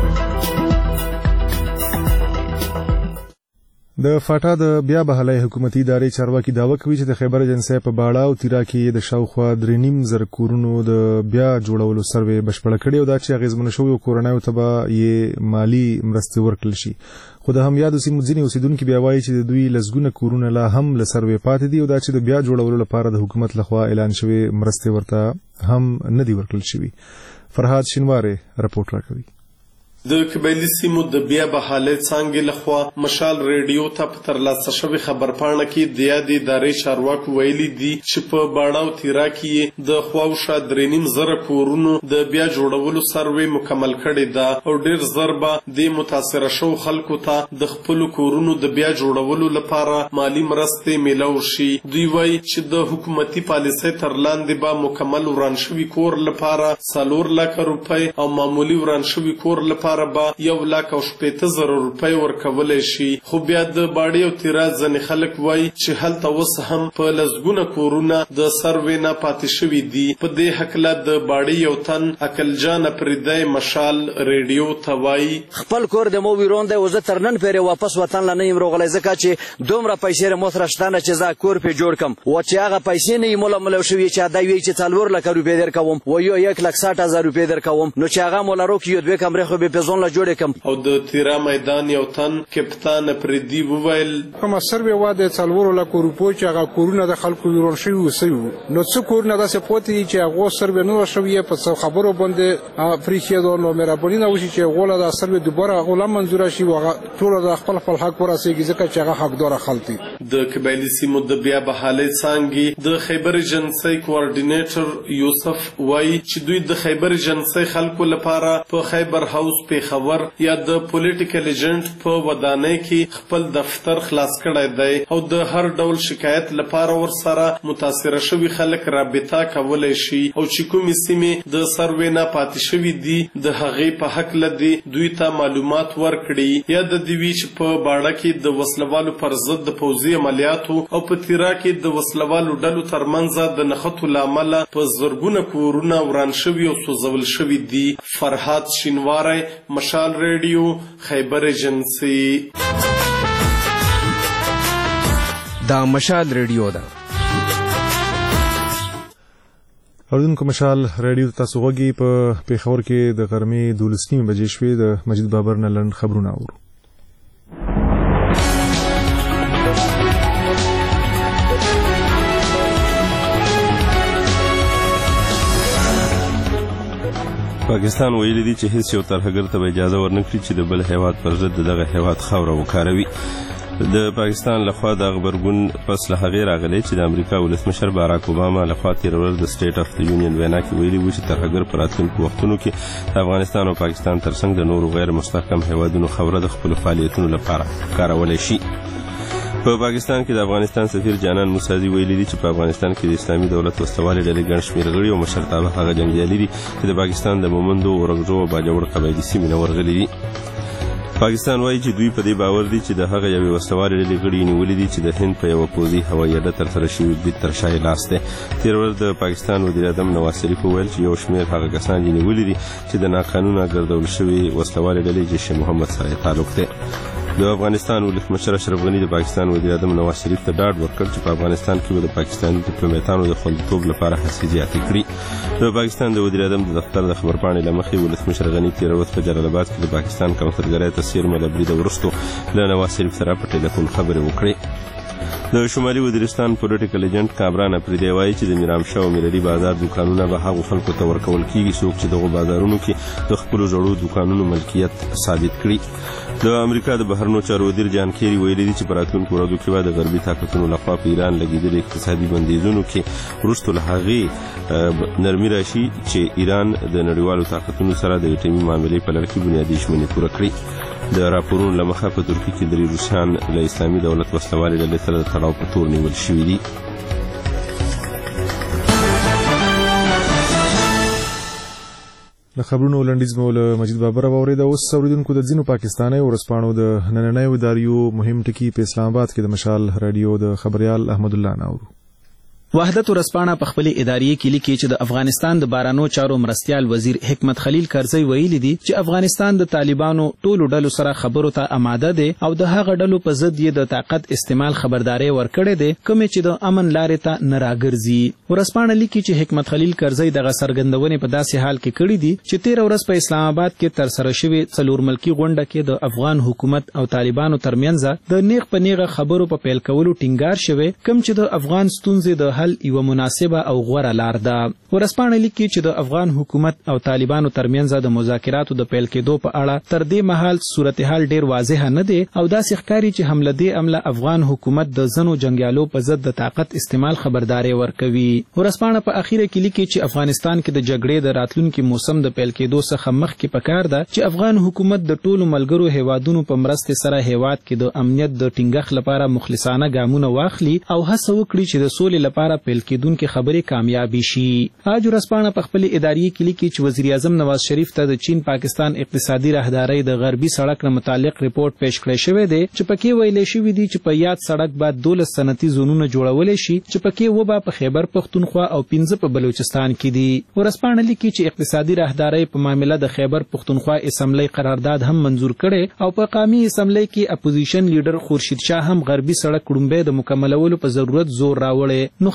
د فاټا د بیا بحالي حکومتي ادارې چارواکي داوا کوي چې د خیبر ایجنسۍ په باړه او تیرا کې د شاوخوا درې نیم زر کورونو د بیا جوړولو سروې بشپړه کړې او دا چې اغیزمن شوی کورنۍ ته به یې مالی مرستې ورکړل شي خو د هم یاد سیمو ځینې اوسیدونکو بیا وایي چې د دوی لسګونه کورونه لا هم له سروې پاتې دي او دا چې د بیا جوړولو لپاره د حکومت لخوا اعلان شوی مرستې ورته هم نه دي ورکړل شوی فرهاد شینواره رپورټ راکوي د قبایلی سیمو د بیا بحالي څانګې لخوا مشال ریډیو ته په ترلاسه شوی خبرپاڼه کې د یادې ادارې چارواکو ویلي دي چې په باړه او تیرا کې د خواوشا درې نیم زره کورونو د بیا جوړولو سروې مکمل کړې ده او ډېر زر به د متاثره شو خلکو ته د خپل کورونو د بیا جوړولو لپاره مالی مرستې میلاو شي دوی وایي چې د حکومتي پالیسۍ تر لاندې به مکمل وران شوي کور لپاره څلور لکه روپۍ او معمولي وران شوي کور لپاره با یو لاک او شپېته زره روپۍ ورکولی شي خو بیا د باړې او تیرا ځینې خلک وایي چې هلته اوس هم په لسګونه کورونه د سروې نه پاتې شوي دي په دې هکله د باړې یو تن اکلجان افریدی مشال ریډیو ته وایي خپل کور د مو ویرون دی او زه تر نن پورې واپس وطن له نه یم راغلی ځکه چې دومره پیسې رې مو سره شته نه چې زه کور پرې جوړ کړم و چې هغه پیسې نه یې موله ملو شوي چې دا وایي چې څلور لکه روپۍ درکوم و یو یک لک ساټ هزار روپۍ درکوم نو چې هغه مو لرو کې یو دوې کمرې خو بې که ځان لا جوړ کم. او د تیرا میدان یو تن کپتان پردي وویل کومه سروې وا د څلورو لکو روپو چې هغه کورونه د خلکو ورون شوي وسوي نو څه کورونه داسې پوتې چې هغه سروې نه شوي په څو خبرو باندې فریښې نو مهرباني نه وشي چې غوړه د سروې دوباره غوړه منزور شي وغه ټول د خپل خپل حق ورسېږي ځکه چې هغه حقدار خلک دي. د قبایلی سیمو د بیا بحالۍ څانګې د خیبر ایجنسۍ کوارډینیټر یوسف وایي چې دوی د خیبر ایجنسۍ خلکو لپاره په خیبر هاوس پیښور یا د پولیټیکل ایجنټ په ودانۍ کې خپل دفتر خلاص کړی دی او د هر ډول شکایت لپاره ورسره متاثره شوي خلک رابطه کولی شي او چې کومې سیمې د سروې نه پاتې شوي دي د هغې په هکله دي دوی ته معلومات ورکړي یا د دې وي چې په باړه کې د وسلوالو پر ضد د پوځي عملیاتو او په تیرا کې د وسلوالو ډلو ترمنځ د نښتو له امله په زرګونه کورونه وران شوي او سوځول شوي دي. فرهاد شینواری، مشال ریډیو، خیبر ایجنسي. دا مشال ریډیو ده. اوریدونکو مشال ریډیو تاسو غوږی په پیښور کې د غرمې دولس نیمې بجې شوې. د مجید بابر نه لنډ خبرونه اورو. پاکستان ویلي دي چې هیڅ یو ترهګر ته به اجازه ورنکړي چې د بل هیواد پر ضد دغه هیواد خاوره وکاروي. د پاکستان لخوا د غبرګون پس له هغې راغلی چې د امریکا ولسمشر باراک اوباما لخوا تېره ورځ د سټیټ اف د یونین وینا کې ویلي وو چې ترهګر په راتلونکو وختونو کې د افغانستان او پاکستان ترڅنګ د نورو غیر مستحکم هیوادونو خاوره د خپلو فعالیتونو لپاره کارولی شي. په پاکستان کې د افغانستان سفیر جانان موسازي ویلي دي چې په افغانستان کې د اسلامي دولت وسلوالې ډلې ګڼ شمېر غړي او مشرتابه هغه جنګیالي دي چې د پاکستان د مومندو، اورکزو او باجوړ قبایلي سیمې نه ورغلي دي. پاکستان وایي چې دوی په دې باور دي چې د هغه یوې وسلوالې ډلې غړي نیولي دي چې د هند په یوه پوځي هوایي اډه ترسره شوي برید تر شا یې لاس دی. تېره ورځ د پاکستان وزیر اعظم نواز شریف وویل چې یو شمېر هغه کسان یې نیولي دي چې د ناقانونه ګرځول شوي وسلوالې ډلې جیش محمد سره یې تعلق دی. د افغانستان ولسمشر اشرف غني د پاکستان وزیر اعظم نواز شریف ته ډاډ ورکړ چې په افغانستان کې به د پاکستاني ډیپلوماتانو د خوندیتوب لپاره هڅې زیاتې کړي. د پاکستان د وزیر اعظم د دفتر د خبرپاڼې له مخې ولسمشر غني تېره ورځ په جلال آباد کې د پاکستان کونسلګرۍ ته څیرمه له بریده وروستو له نواز شریف سره په ټلیفون خبرې وکړې. د شمالي وزیرستان پولیټیکل ایجنټ کامران افریدی وایي چې د میرامشاه او میرالي بازار دوکانونه به هغو خلکو ته ورکول کیږي څوک چې دغو بازارونو کې د خپلو زړو دوکانونو ملکیت ثابت کړي. د امریکا د بهرنیو چارو وزیر جان کیری ویلي دي چې په راتلونکو ورځو کې به د غربي طاقتونو لخوا په ایران لګېدلي اقتصادي بندیزونو کې وروستو له هغې نرمي راشي چې ایران د نړیوالو طاقتونو سره د اټومي معاملې په لړ کې بنیادي ژمنې پوره کړي. د راپورونو له مخه په ترکیې کې درې روسیان له اسلامي دولت وسلوالې ډلې سره د تړاو په تور نیول شوي دي. له خبرونو لنډیز مو له مجید بابر واورېده. اوس اوریدونکو د ځینو پاکستاني ورځپاڼو د نننیو اداریو مهم ټکي په اسلام آباد کې د مشال راډیو د خبريال احمد الله ناورو. وحدت ورځپاڼه په خپلې ادارې کې لیکي چې د افغانستان د بارانو چارو مرستیال وزیر حکمت خلیل کرزی ویلي دي چې افغانستان د طالبانو ټولو ډلو سره خبرو ته آماده دی او د هغه ډلو په ضد یې د طاقت استعمال خبرداري ورکړې ده کومې چې د امن لارې ته نه راګرځي. ورځپاڼه لیکي چې حکمت خلیل کرزی دغه څرګندونې په داسې حال کې کړې دي چې تېره ورځ په اسلام آباد کې ترسره شوې څلور ملکي غونډه کې د افغان حکومت او طالبانو ترمنځ د نیغ په نیغه خبرو په پیل کولو ټینګار شوی کوم چې د افغان ستونزې د حل یوه مناسبه او غوره لار ده. ورځپاڼه لیکي چې د افغان حکومت او طالبانو ترمنځ د مذاکراتو د پیل کېدو په اړه تر دې مهال صورتحال ډیر واضح نه دی او داسې ښکاري چې حمله دې عمله افغان حکومت د ځنو جنګیالو په ضد د طاقت استعمال خبرداري ورکوي. ورځپاڼه په اخیره کې لیکي چې افغانستان کې د جګړې د راتلونکي موسم د پیل کېدو څخه مخکې پکار ده چې افغان حکومت د ټولو ملګرو هیوادونو په مرستې سره هیواد کې د امنیت د ټینګښت لپاره مخلصانه ګامونه واخلي او هڅه وکړي چې د سولې لپاره پیل کېدونکې خبرې کامیابی شي. آج ورځپاڼه په خپلې ادارې کې لیکي چې وزیر اعظم نواز شریف ته د چین پاکستان اقتصادي راهدارۍ د غربي سړک نه متعلق ریپورت پیش کړی شوی دی چې پکې ویلي شوي دي چې په یاد سړک باید دولس صنعتي زونونه جوړولی شي چې پکې وبه په خیبر پښتونخوا او پنځه په بلوچستان کې دي. ورځپاڼه لیکي چې اقتصادي راهدارۍ په معامله د خیبر پښتونخوا اسمبلی قرارداد هم منظور کړي او په قومي اسمبلی کې اپوزیشن لیډر خورشید شاه هم غربي سړک کړومبه د مکملولو په ضرورت زور راوړی. نو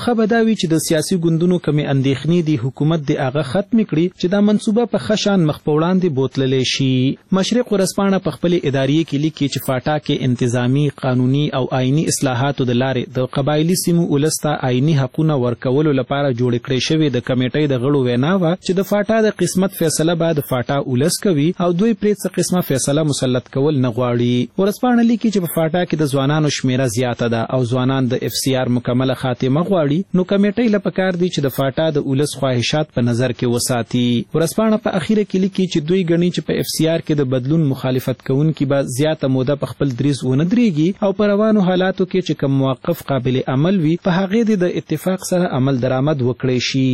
ښه به دا وي چې د سیاسي ګوندونو کمې اندېښنې دي حکومت د هغه ختمې کړي چې دا منصوبه په ښه شان مخ په وړاندې بوتللی شي. مشرق ورځپاڼه په خپلې اداریې کې لیکي چې فاټا کې انتظامي قانوني او آئیني اصلاحاتو د لارې د قبایلي سیمو ولس ته آئیني حقونه ورکولو لپاره جوړې کړې شوې د کمیټۍ د غړو وینا وه چې د فاټا د قسمت فیصله به د فاټا ولس کوي او دوی پرې څه قسمه فیصله مسلط کول نه غواړي. ورځپاڼه لیکي چې په فاټا کې د ځوانانو شمیره زیاته ده او ځوانان د اف سی آر مکمله خاتمه غواړي نو کمیټۍ له پکار دی چې د فاټا د ولس خواهشات په نظر کې وساتي. ورځپاڼه په اخیره کې لیکي چې دوی ګڼي چې په اف سی آر کې د بدلون مخالفت کوونکي به زیاته موده په خپل دریځ ونه درېږي او په روانو حالاتو کې چې کوم موقف قابل عمل وي په هغې د اتفاق سره عمل درآمد وکړی شي.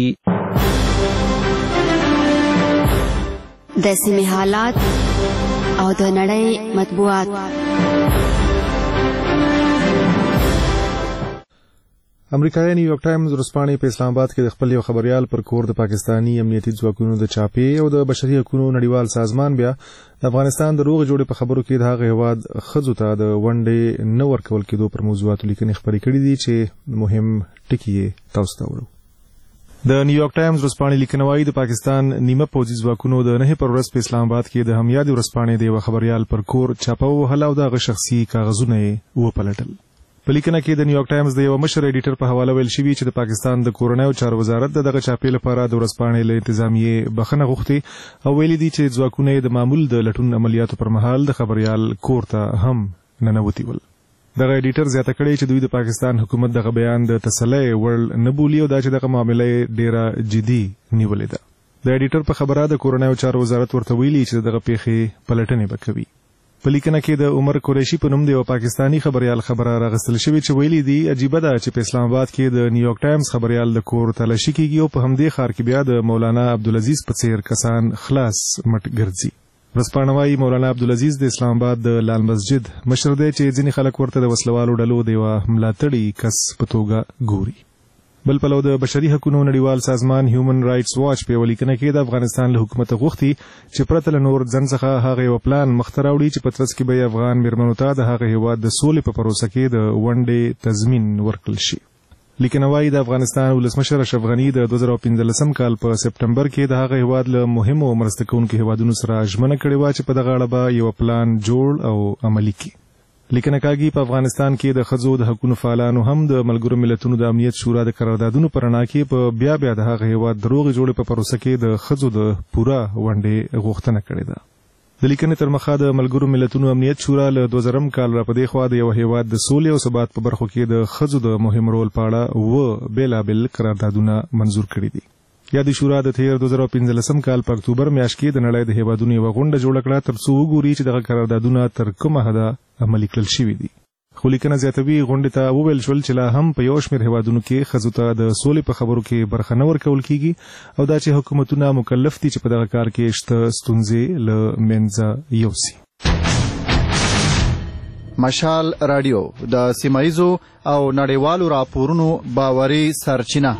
د سیمې حالات او د نړۍ مطبوعات. امریکایي نیویارک ټایمز ورځپاڼې په اسلام آباد کې د خپل یو خبريال پر کور د پاکستانی امنیتي ځواکونو د چاپې او د بشري حقوقو نړیوال سازمان بیا د افغانستان د روغ جوړې په خبرو کې د هغه هیواد ښځو ته د ونډې نه ورکول کېدو پر موضوعاتو لیکنې خپرې کړې دي چې مهم ټکي یې تاسو ته ورو. د نیویارک ټایمز ورځپاڼې لیکنه وايي د پاکستان نیمه پوځي ځواکونو د نهه پر ورځ په اسلام آباد کې د همیادې ورځپاڼې د یو خبريال پر کور چاپه وهله او د هغه شخصي کاغذونه یې وپلټل. په لیکنه کې د نیویارک ټایمز د یو مشر ایډیټر په حواله ویل شوی چې د پاکستان د کورنیو چارو وزارت دغه چاپې لپاره د ورځپاڼې له انتظامیې بخښنه غوښتې او ویلي دي چې ځواکونه د معمول د لټون عملیاتو پر مهال د خبريال کور ته هم ننوتي ول. دغه ایډیټر زیاته کړې چې دوی د پاکستان حکومت دغه بیان د تسلی وړ نه بولي او دا چې دغه معامله ډیره جدي نیولې ده. د ایډیټر په خبره د کورنیو چارو وزارت ورته ویلي چې دغه پیښې پلټنې به کوي. په لیکنه کې د عمر قریشي په نوم د یو پاکستانی خبريال خبره راغستل شوې چې ویلي دي عجیبه ده چې په اسلام آباد کې د نیویارک ټایمز خبريال د کور تلاشي کیږي او په همدې ښار کې بیا د مولانا عبدالعزیز په څیر کسان خلاص مټ ګرځي. ورځپاڼه وايي مولانا عبدالعزیز د اسلام آباد د لال مسجد مشر دی چې ځینې خلک ورته د وسلوالو ډلو د یوه ملاتړي کس په توګه ګوري. بل پلو د بشري حقوقو نړیوال سازمان هیومن رائټس واچ په ولیکنه کې د افغانستان له حکومت غوښتي چې پرته له نور ځن څخه هغه یو پلان مخته راوړي چې په ترڅ کې به افغان میرمنو ته د هغه هیواد د سولې په پروسه کې د ونډې تضمین ورکړل شي. لیکنه وايي د افغانستان ولسمشر اشرف غني د دوه زره پنځلسم کال په سپټمبر کې د هغه هیواد له مهمو مرسته کوونکو هیوادونو سره ژمنه کړې وه چې په دغه اړه به یو پلان جوړ او عملي کړي. لیکنه کاږي په افغانستان کې د ښځو د حقوقو فعالانو هم د ملګرو ملتونو د امنیت شورا د قراردادونو پر رڼا کې په بیا بیا د هغه هیواد د روغې جوړې په پروسه کې د ښځو د پوره ونډې غوښتنه کړې ده. د لیکنې تر مخه د ملګرو ملتونو امنیت شورا له دوه زرم کال را په دې خوا د یو هیواد د سولې او ثبات په برخو کې د ښځو د مهم رول په اړه اووه بېلابېل قراردادونه منظور کړي دي. یا د شورا د تیر دوه زره پنځلسم کال په اکتوبر میاشت کې د نړۍ د هیوادونو یوه غونډه جوړه کړه تر څو وګوري چې دغه قراردادونه تر کومه حده عملي کړل شوي دي. خو لیکنه زیاتوي غونډې ته وویل شول چې لا هم په یو شمېر هیوادونو کې ښځو ته د سولې په خبرو کې برخه نه ورکول کیږي او دا چې حکومتونه مکلف دي چې په دغه کار کې شته ستونزې له منځه یوسي. مشال رادیو د سیمایزو او نړیوالو راپورونو باوري سرچینه.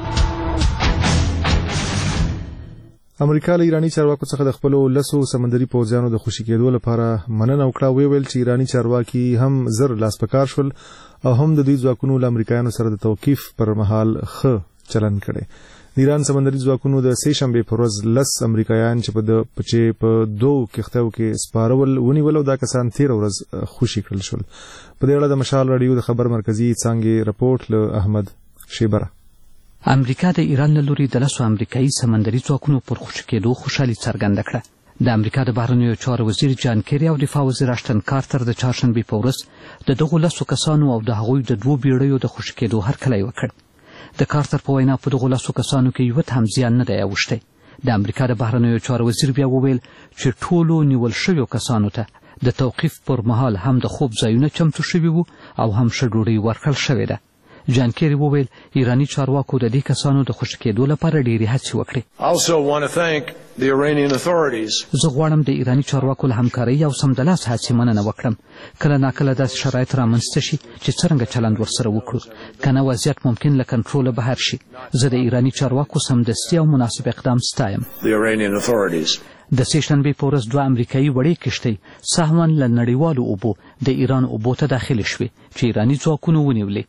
امریکا له ایرانی چارواکو څخه د خپل لسو سمندري پوځیانو د خوشي کېدو لپاره مننه وکړه. ویل چې ایرانی چارواکي هم زر لاس پکار شول او هم د دوی ځواکونو له امریکایانو سره د توقیف پر مهال ښه چلن کړي. د ایران سمندري ځواکونو د سې شنبې پر ورځ لس امریکایان چې په د پچې په دوه کښتیو کې سپارول ونیول او دا کسان تیر ورځ خوشي کړل شول. په دې اړه د مشال رادیو د خبر مرکزی څانګې رپورت له احمد شیبره. امریکا د ایران له لوري د لسو امریکایي سمندري ځواکونو پر خوشي کېدو خوشحالي څرګنده کړه. د امریکا د بهرنیو چارو وزیر جان کیری او دفاع وزیر اشتن کارتر د چهارشنبې په ورځ د دغو لسو کسانو او د هغوی د دوو بیړیو د خوشي کېدو هرکلی وکړ. د کارتر په وینا په دغو لسو کسانو کې یو هم زیان نه دی اوښتی. د امریکا د بهرنیو چارو وزیر بیا وویل چې ټولو نیول شویو کسانو ته د توقیف پر مهال هم د خوب ځایونه چمتو شوي وو او هم ښه ډوډۍ ورکړل شوې ده. جان کیری وویل ایرانی چارواکو د دې کسانو د خوشي کېدو لپاره ډېرې هڅې وکړې. زه غواړم د ایرانی چارواکو له همکارۍ او سمدلاسه هڅې مننه وکړم. کله ناکله داسې شرایط رامنځته شي چې څرنګه چلند ورسره وکړو کنه وضعیت ممکن له کنټروله بهر شي. زه د ایرانی چارواکو سمدستي او مناسب اقدام ستایم. د سې شنبې په ورځ دوه امریکایي وړې کښتۍ سهواً له نړیوالو اوبو د ایران اوبو ته داخلې شوې چې ایرانی ځواکونو ونیولې.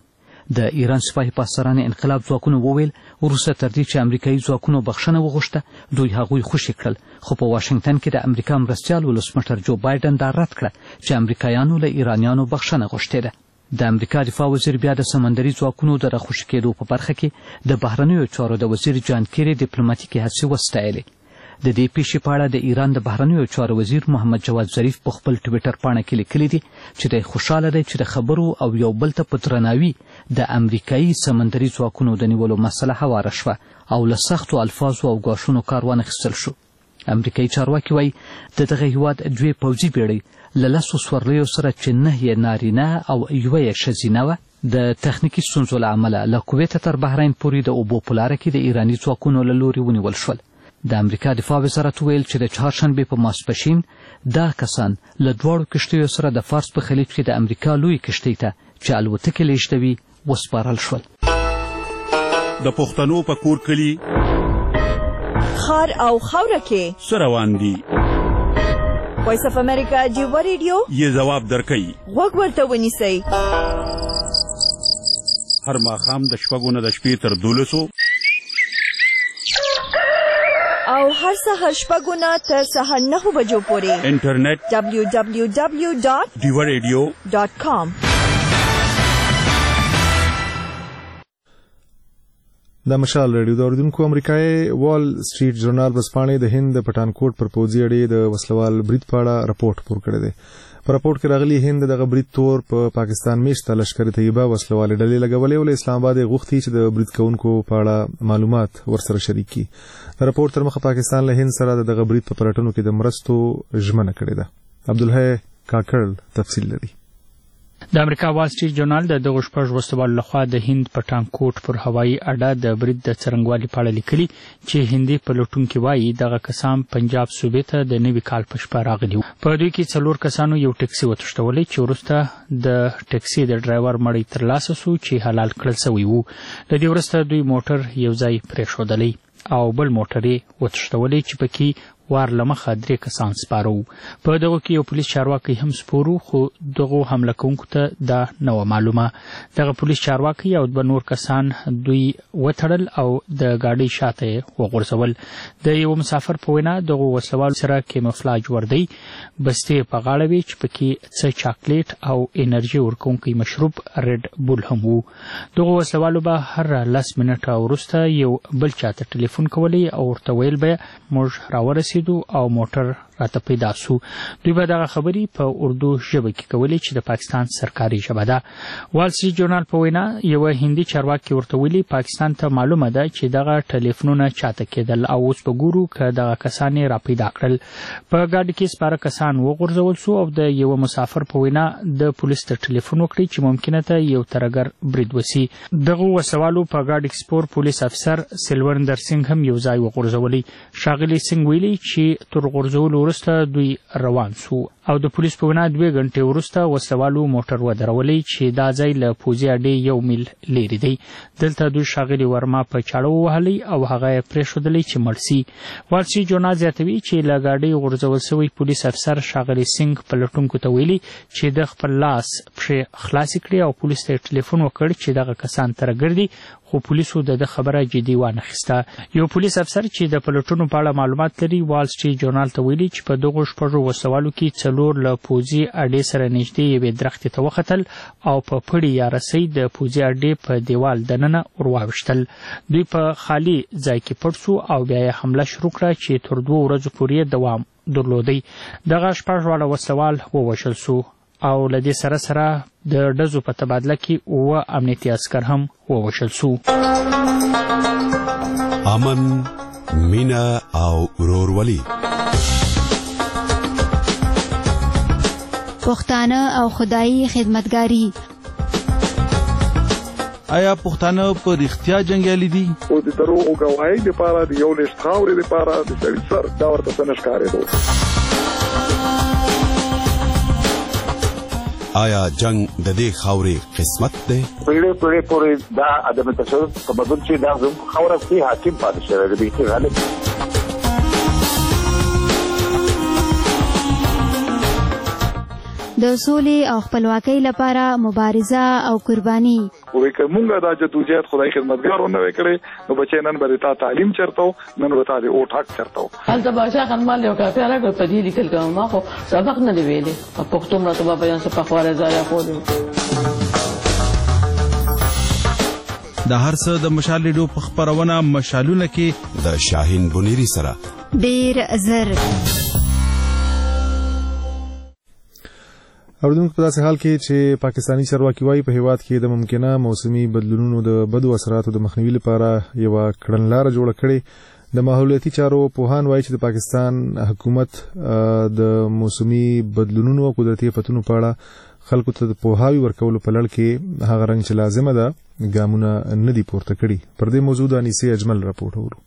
د ایران سپاه پاسداران انقلاب ځواکونو وویل وروسته تر دې چې امریکایي ځواکونو بخښنه وغوښته دوی هغوی خوشي کړل، خو په واشنګټن کې د امریکا مرستیال ولسمشر جو بایدن دا رد کړه چې امریکایانو له ایرانیانو بخښنه غوښتې ده. د امریکا دفاع وزیر بیا د سمندري ځواکونو د راخوشي کېدو په برخه کې د بهرنیو چارو د وزیر جان کیری ډیپلوماټیکي هڅې وستایلې. د دې پیښې په اړه د ایران د بهرنیو چارو وزیر محمد جواد ظریف په خپل ټویټر پاڼه کې لیکلي دي چې دی خوشاله دی چې د خبرو او یو بل ته په درناوي د امریکایي سمندري ځواکونو د نیولو مسله هواره شوه او له سختو الفاظو او ګواښونو کار وانخیستل شو. امریکایي چارواکي وایي د دغه هیواد دوې پوځي بیړۍ له لسو سورلیو سره چې نه یې نارینه او یوه یې ښځینه وه د تخنیکي ستونزو له امله له کویته تر بحرین پورې د اوبو په لاره کې د ایراني ځواکونو له لوري ونیول شول. د امریکا دفاع وزارت ویل چې د چهارشنبې په ماسپښین دا کسان له دواړو کښتیو سره د فارس په خلیج کې د امریکا لوی کښتۍ ته چې الوتکې لیږدوي وسپارل شول. د پښتنو په کور کلي خار او خاوره کې څه روان دي؟ وایس اف امریکا جیوه ریډیو یې ځواب درکوي. غوږ ورته ونیسئ. هر ماښام د شپږو نه د شپې تر دولسو او هر سهار شپږو نه تر سهار نهو بجو پورې انټرنیټ دبلیو دبلیو دبلیو ډاټ ډیوه ریډیو ډاټ کام. د مشال ریډیو د اوریدونکو امریکایي وال سټریټ ژورنال ورځپاڼې د هند د پټانکوټ پر پوځي اډې د وسلوال برید په اړه راپورټ خپور کړی دی. په راپورټ کې راغلي هند دغه برید تور په پا پاکستان میشته لشکر طیبه وسلوالې ډلې لګولې او له اسلام آباد غوښتي چې د برید کوونکو په اړه معلومات ورسره شریک کړي. د راپورټ تر مخه پاکستان له هند سره دغه برید په پلټنو کې د مرستو ژمنه کړې ده. عبدالحی کاکړ تفصیل لري. د امریکا وال سټریټ ژورنال د دغه شپږ وسوالو لخوا د هند پټانکوټ پر هوایي اډه د برید د څرنګوالي په اړه لیکلي چې هندي پلټونکي وایي دغه کسان پنجاب صوبې ته د نوي کال په شپه راغلي وو. په دوی کې څلور کسانو یو ټکسي وتښتولی چې وروسته د ټکسي د ډرایور مړی ترلاسه سو چې حلال کړل سوی وو. د دې وروسته دوی موټر یو ځای پرېښودلی او بل موټر یې وتښتولی چې پکې وار لمخه درې کسان سپاره وو. په دغو کې یو پولیس چارواکی هم سپور وو خو دغو حمله کوونکو ته دا نه وه معلومه. دغه پولیس چارواکی او دوه نور کسان دوی وتړل او د ګاډۍ شاته یې وغورځول. د یو مسافر په وینا دغو وسلوالو سره کیموفلاج وردی بستې په غاړه وې چې پکې څه چاکلیټ او انرژي ورکوونکی مشروب ریډ بول هم وو. دغو وسلوالو به هر لس منټه وروسته یو بل چاته ټلیفون کولی او ورته ویل به موږ راورسېدو او موټر راته پیدا سو. دوی به دغه خبرې په اردو ژبه کې کولې چې د پاکستان سرکاري ژبه ده. وال سټریټ ژورنال په وینا یوه هندي چارواکي ورته ویلي پاکستان ته معلومه ده چې دغه ټلیفونونه چاته کېدل او اوس به ګورو که دغه کسان یې راپیدا کړل. په ګاډي کې سپاره کسان وغورځول سو او د یوه مسافر په وینا د پولیس ته ټلیفون وکړي چې ممکنه ته یو ترګر برید وسي. دغه وسوالو په ګاډي کې سپور پولیس افسر سلوندر سنگ هم یو ځای وغورځولی. ښاغلي سنگ ویلي چې تر غورځولو وروسته دوی روان سو او د پولیس په وینا دوې غنټې وروسته وسوالو موټر ودرولی چې دا ځای له پوځي اډې یو میل لیرې دی. دلته دوی ښاغلي ورما په چاړه ووهلی او هغه یې پرېښودلی چې مړ سي. وال سټریټ ژورنال زیاتوي چې له ګاډۍ غورځول سوی پولیس افسر ښاغلي سنگ پلټونکو ته ویلي چې د خپل لاس پښې خلاصې کړي او پولیس ته یې ټلیفون وکړ چې دغه کسان ترګر دي خو پولیسو د ده خبره جدي وانخیسته. یو پولیس افسر چې د پلټونو په اړه معلومات لري وال سټریټ ژورنال ته ویلي چې په دغو شپږو وسوالو کې څلور له پوځي اډې سره نږدې یوې درختې ته وختل او په پړي یا رسۍ د پوځي اډې په دیوال دننه ور واوښتل. دوی په خالي ځای کې پټ سو او بیا یې حمله شروع کړه چې تر دوو ورځو پورې دوام درلودی. دغه شپږ واړه وسوال ووژل سو او له دې سره سره د ډزو په تبادله کې اووه امنیتي عسکر هم ووژل سو. امن، مینه او ورورولي. پښتانه او خدایي خدمتګاري. آیا پښتانه په رښتیا جنګیالي دي؟ او د دروغو ګواهۍ دپاره د یو لیشت خاورې دپاره د سړي سر دا ورته څه نه ښکارېدو. آیا جنگ د دې خاورې قسمت دی؟ پیړۍ پیړۍ پورې دا عدم تشدد تمدن چې دا زموږ خاوره کې حاکم پاتې شوی دی بیخي غالب. د سولې او خپلواکۍ لپاره مبارزه او قرباني. وې کومه دا جدوجہد خدای خدمتګارونه وکړي نو بچی نن به تا تعلیم چرته نن به تا د اوټ حق چرته هلته بادشاه خان مال یو کافي راکړ په دې لیکل کوم ما خو سبق نه دی ویلي په پښتو مرتبه بیان څه په خواره ځای خو د هر څه د مشال ریډیو په خبرونه مشالونه کې د شاهین بنيري سره ډیر زر اوردونکو په داسې حال کې چې پاکستانی چارواکي وايي په هیواد کې د ممکنه موسمي بدلونونو د بدو اثراتو د مخنیوي لپاره یو کړنلاره جوړه کړې. د ماحولیاتي چارو پوهان وايي چې د پاکستان حکومت د موسمي بدلونونو او قدرتي آفتونو په اړه خلکو ته د پوهاوی ورکولو په لړ کې هغه رنګ چې لازمه ده ګامونه نه دي پورته کړي. پر دې موضوع د انیسې اجمل راپورټ ورو.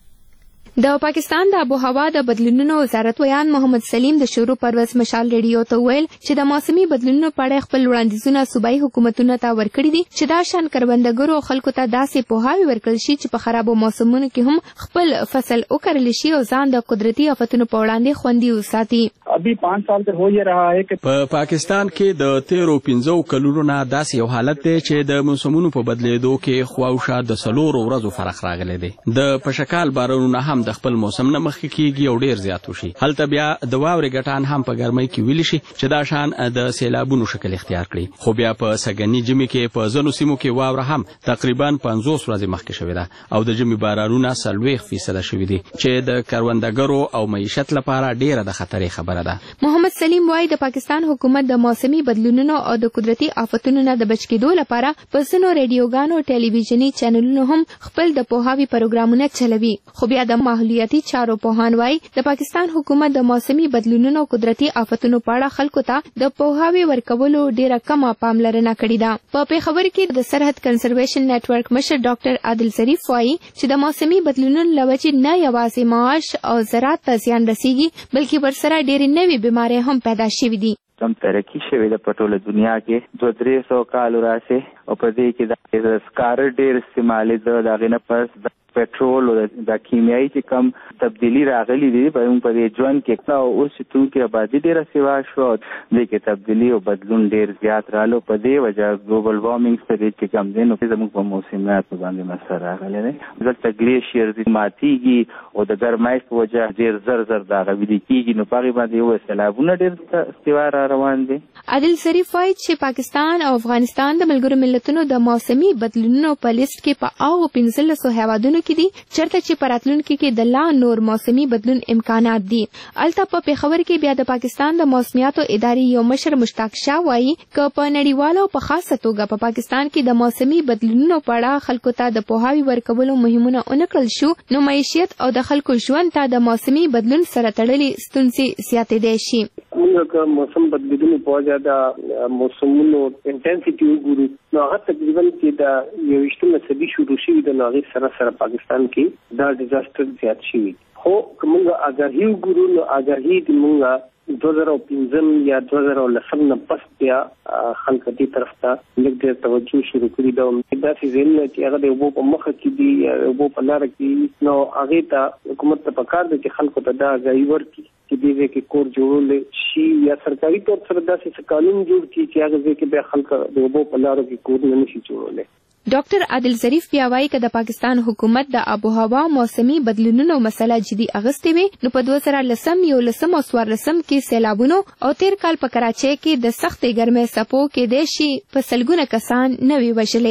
د پاکستان د آب و هوا د بدلونونو وزارت ویان محمد سلیم د شروع پروس مشال ریډیو ته ویل چې د موسمي بدلونونو په اړه خپل وړاندیزونه صوبایي حکومتونو ته ورکړي دي چې دا شان کروندګرو خلکو ته داسې پوهاوی ورکړل شي چې په خرابو موسمونو کې هم خپل فصل وکرل شي او ځان د قدرتي آفتونو په وړاندې خوندي وساتي. ابھی پانچ سال سے ہو یہ رہا ہے کہ په پاکستان کې د تیرو پنځو کلونو نه داسې یو حالت دی چې د موسمونو په بدلیدو کې خواوشا د څلورو ورځو فرق راغلی دی. د پشکال بارانونه هم د خپل موسم نه مخکې کېږي او ډیر زیات وشي. هلته بیا د واورې ګټان هم په ګرمۍ کې ویلی شي چې دا شان د سیلابونو شکل اختیار کړي. خو بیا په سګنی جمی کې په ځینو سیمو کې واوره هم تقریبا پنځوس ورځې مخکې شوې ده او د جمی بارانونه څلوېښت فیصده شوي دي چې د کروندګرو او معیشت لپاره ډیره د خطرې خبره ده. محمد سلیم وايي د پاکستان حکومت د موسمي بدلونونو او د قدرتي آفتونو نه د بچ کېدو لپاره په ځینو ریډیوګانو ټلویزیوني چینلونو هم خپل د پوهاوي پروګرامونه چلوي. خو بیا د ماحولیاتي چارو پوهان وايي د پاکستان حکومت د موسمي بدلونونو او قدرتي آفتونو په اړه خلکو ته د پوهاوي ورکولو ډیره کمه پاملرنه کړې ده. په پیښور کې د سرحد کنزرویشن نتورک مشر ډاکټر عادل ظریف وايي چې د موسمي بدلونونو له وجې نه یوازې معاش او زراعت ته زیان رسیږي بلکې ورسره ډېرې نوې بیماری هم پیدا شوي دي. کم ترقی شوې ده په ټوله دنیا کې دوه درې سوه کالو راسې او په دې کې د سکاره ډېر استعمالي ده د هغې نه پس د پټرول او د کیمیاوي چې کم تبدیلي راغلي دي په دې ژوند کې او اوس چې توکي آبادي ډېره سیوا شوه دې کې تبدیلي او بدلون ډېر زیات راغلو په دې وجه ګلوبل وارمنګ څه دی چې کم دی نو زموږ په موسمیاتو باندې مسله راغلی دی. دلته ګلیشیر ماتیږي او د ګرمایش په وجه ډېر زر زر دغه ویلي کېږي نو په هغې باندې یو سیلابونه ډېر سیوا را روان دي. عادل ظریف وايي چې پاکستان او افغانستان د ملګرو ملتونو د موسمي بدلونونو په لیست کې په هغو پنځلسو هیوادونو کې دي چېرته چې په راتلونکي کې د لا نور موسمي بدلون امکانات دي. هلته په پیښور کې بیا د پاکستان د موسمیاتو ادارې یو مشر مشتاق شاه وايي که په نړیواله او په خاصه توګه په پاکستان کې د موسمي بدلونونو په اړه خلکو ته د پوهاوي ورکولو مهمونه ونه کړل شو نو معیشت او د خلکو ژوند ته د موسمي بدلون سره تړلې ستونزې زیاتېدای شي. موږ که موسم بدلیدونو په وجه د موسمونو انټنسټي وګورو نو هغه تقریبا چې د یوویشتمه صدي شروع شوي د نو هغې سره سره پاکستان کې دا ډیزاسټر زیات شوي. خو که موږ اګاهي وګورو نو اګاهي د موږ دوه زره پنځم یا دوه زره لسم نه پس بیا خلک دې طرف ته لږ ډېر توجه شروع کړي ده. داسې ځایونه چې هغه د اوبو په مخه کې دي یا اوبو په لاره کې نو هغې ته حکومت ته پکار ده چې خلکو ته دا اګاهي ورکړي چې دې ځای کې کور جوړولی شي یا سرکاري طور سره داسې څه قانون جوړ کړي چې هغه ځای کې بیا خلک د اوبو په لارو کې کورونه نه شي جوړولی. ډاکټر عادل ظریف بیا وايي که د پاکستان حکومت د آب و هوا موسمي بدلونونو مسله جدي اخیستې وي نو په دوه زره لسم یولسم او څوارلسم کې سیلابونو او تیر کال په کراچۍ کې د سختې ګرمۍ څپو کېدای شي په سلګونه کسان نه وي وژلي.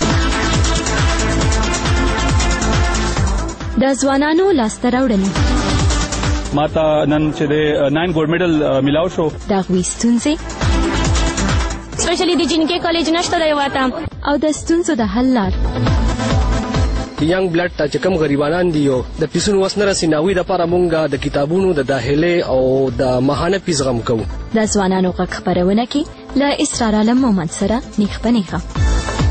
د ځوانانو لاسته راوړنې ماته نن چې د ناین ګولډ میډل میلاو شو د هغوی ستونزې سپیشلی د جنکې کالج نشته دی واته او د ستونزو د حل لار د ینګ بلډ ته چې کوم غریبانان دي او د پیسونو وس نه رسي ناوی دپاره مونږ د کتابونو د داخلې او د ماهانه فیس غم کوو. د ځوانانو غږ خپرونه کې له اسرار عالم مومند سره نیغ په نیغه.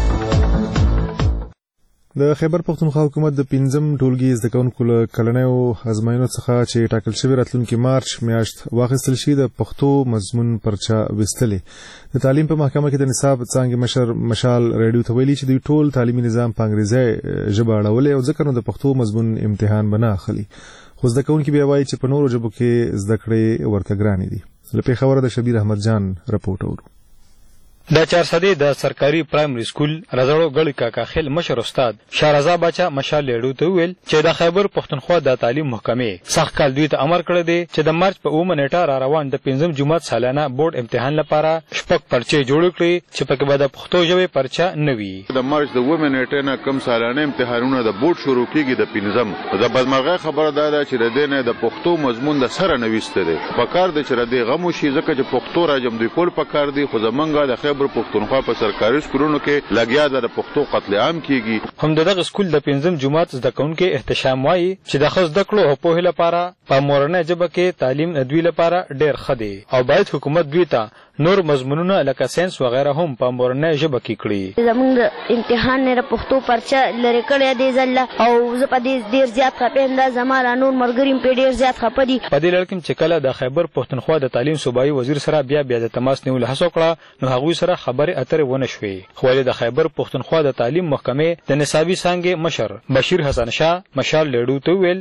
د خیبر پښتونخوا حکومت د پنځم ټولګي زده کوونکو له کلنیو ازموینو څخه چې ټاکل شوي راتلونکي مارچ میاشت واخیستل شي د پښتو مضمون پرچا ویستلې. د تعلیم په محکمه کې د نصاب څانګې مشر مشال ریډیو ته ویلي چې دوی ټول تعلیمي نظام په انګریزي ژبه اړولی او ځکه نو د پښتو مضمون امتحان به نه اخلي. خو زده کوونکي بیا وایي چې په نورو ژبو کې زده کړې ورته ګرانې دي. له پیښوره د شبیر احمد جان رپورټ اورو. د چارسدې د سرکاري پرایمري سکول رزړو ګړی کاکا خیل مشر استاد شارزا بچا مشال لیډو ته ویل چې د خیبر پښتونخوا د تعلیم محکمې سخت کال دوی ته امر کړی دی چې د مارچ په اومه نیټه را روان د پنځم جمعات سالانه بورډ امتحان لپاره شپږ پرچې جوړ کړي چې پکې به د پښتو ژبې پرچه نه وي. د مارچ د اومه نیټې نه کم سالانه امتحانونه د بورډ شروع کیږي د پنځم. د بدمرغه خبره ده چې د دې نه د پښتو مضمون د سره نوښته دی. په کار د چې د غمو شي ځکه چې پښتو راجم دوی کول په کار دی خو زمونږ د خیبر پښتونخوا په سرکاري سکولونو کې لګیا د پښتو قتل عام کیږي. هم دغه سکول د پنځم جمعات زده کوونکو احتشام وایي چې د خاص د کړو او په لپاره په مورنه ژبه کې تعلیم دوی لپاره ډېر ښه دی او باید حکومت دوی ته نور مضمونونه لکه ساينس وغیرہ هم په مورنه ژبه کې کړي. زموږ د امتحان نه پښتو پرچه لری کړی دی ځله او زه په دې ډیر زیات خپم دا زماره نور مرګریم په ډیر زیات خپدي. په دې لړ کې چې کله د خیبر پښتونخوا د تعلیم صوبایي وزیر سره بیا بیا د تماس نیول هڅه کړه نو هغه سره خبرې اترې ونه شوې. خو د خیبر پښتونخوا د تعلیم محکمې د نصابي څنګه مشر بشیر حسن شاه مشال لیډو ته ویل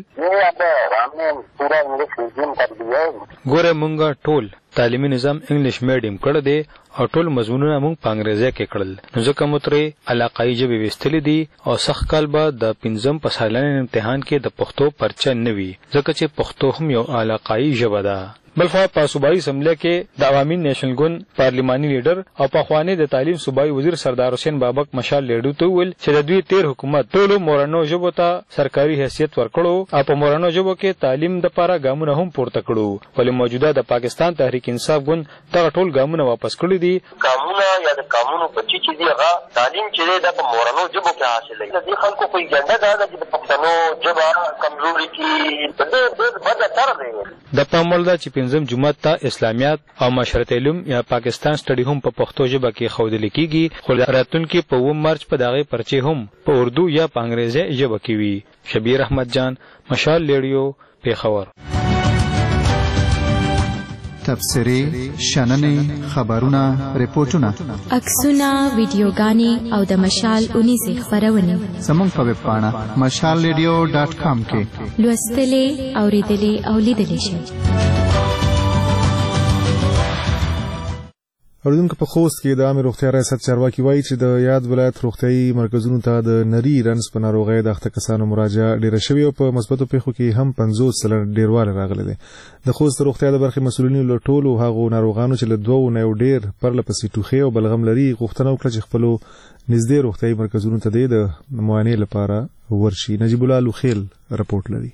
ګوره مونږه ټول تعلیمي نظام انګلیش میډیم کړی دی او ټول مضمونونه مونږ په انګریزي کې کړل نو ځکه مو ترې علاقایي ژبې ویستلې دي او سخت کال به د پنځم په سالانه امتحان کې د پښتو پرچه نه وي ځکه چې پښتو هم یو علاقایي ژبه ده. بلخوا په صوبایي اسمبلی کې د عوامي نیشنل ګوند پارلیماني لیډر او پخوانی د تعلیم صوبایي وزیر سردار حسین بابک مشال لیډو ته ویل چې د دوی تیر حکومت ټولو مورنو ژبو ته سرکاري حیثیت ورکړو او په مورنو ژبو کې تعلیم د لپاره ګامونه هم پورته کړو ولې موجوده د پاکستان تحریک انصاف ګوند دغه ټول ګامونه واپس کړي دي. قانون یا د قانونو بچی چې دی هغه تعلیم چې د مورنو ژبو کې حاصل دی. د خلکو کوئی ګنده ده چې د پښتنو ژبه کمزوري کی د دې بده تر دی. د پامولدا چې پنځم جمعات ته اسلامیات او معاشرت علوم یا پاکستان سټډي هم په پښتو ژبه کې ښودل کیږي خو راتلونکي په اووم مارچ په دغه پرچې هم په اردو یا په انګریزي ژبه کې وي. شبیر احمد جان مشال لیډیو پیښور. تبصرې شننې خبرونه ریپورتونه عکسونه ویډیوګانې او د مشال اونیزې خپرونې زموږ په ویب پاڼه مشال ریډیو ډاټ کام کې لوستلې اوریدلې او لیدلې شئ. اوریدونکو په خوست کې د عامه روغتیا ریاست چارواکي وایي چې د یاد ولایت روغتیايي مرکزونو ته د نری رنځ په ناروغۍ د اخته کسانو مراجعه ډیره شوې او په مثبتو پیښو کې هم پنځوس سلنه ډیروالی راغلی دی. د خوست روغتیا د برخې مسؤلینو له ټولو هغو ناروغانو چې له دوو نه یو ډیر پرله پسې ټوخی او بلغم لري غوښتنه وکړه چې خپلو نږدې روغتیايي مرکزونو ته د معاینې لپاره ورشي. نجیب الله لوخیل رپورټ لري.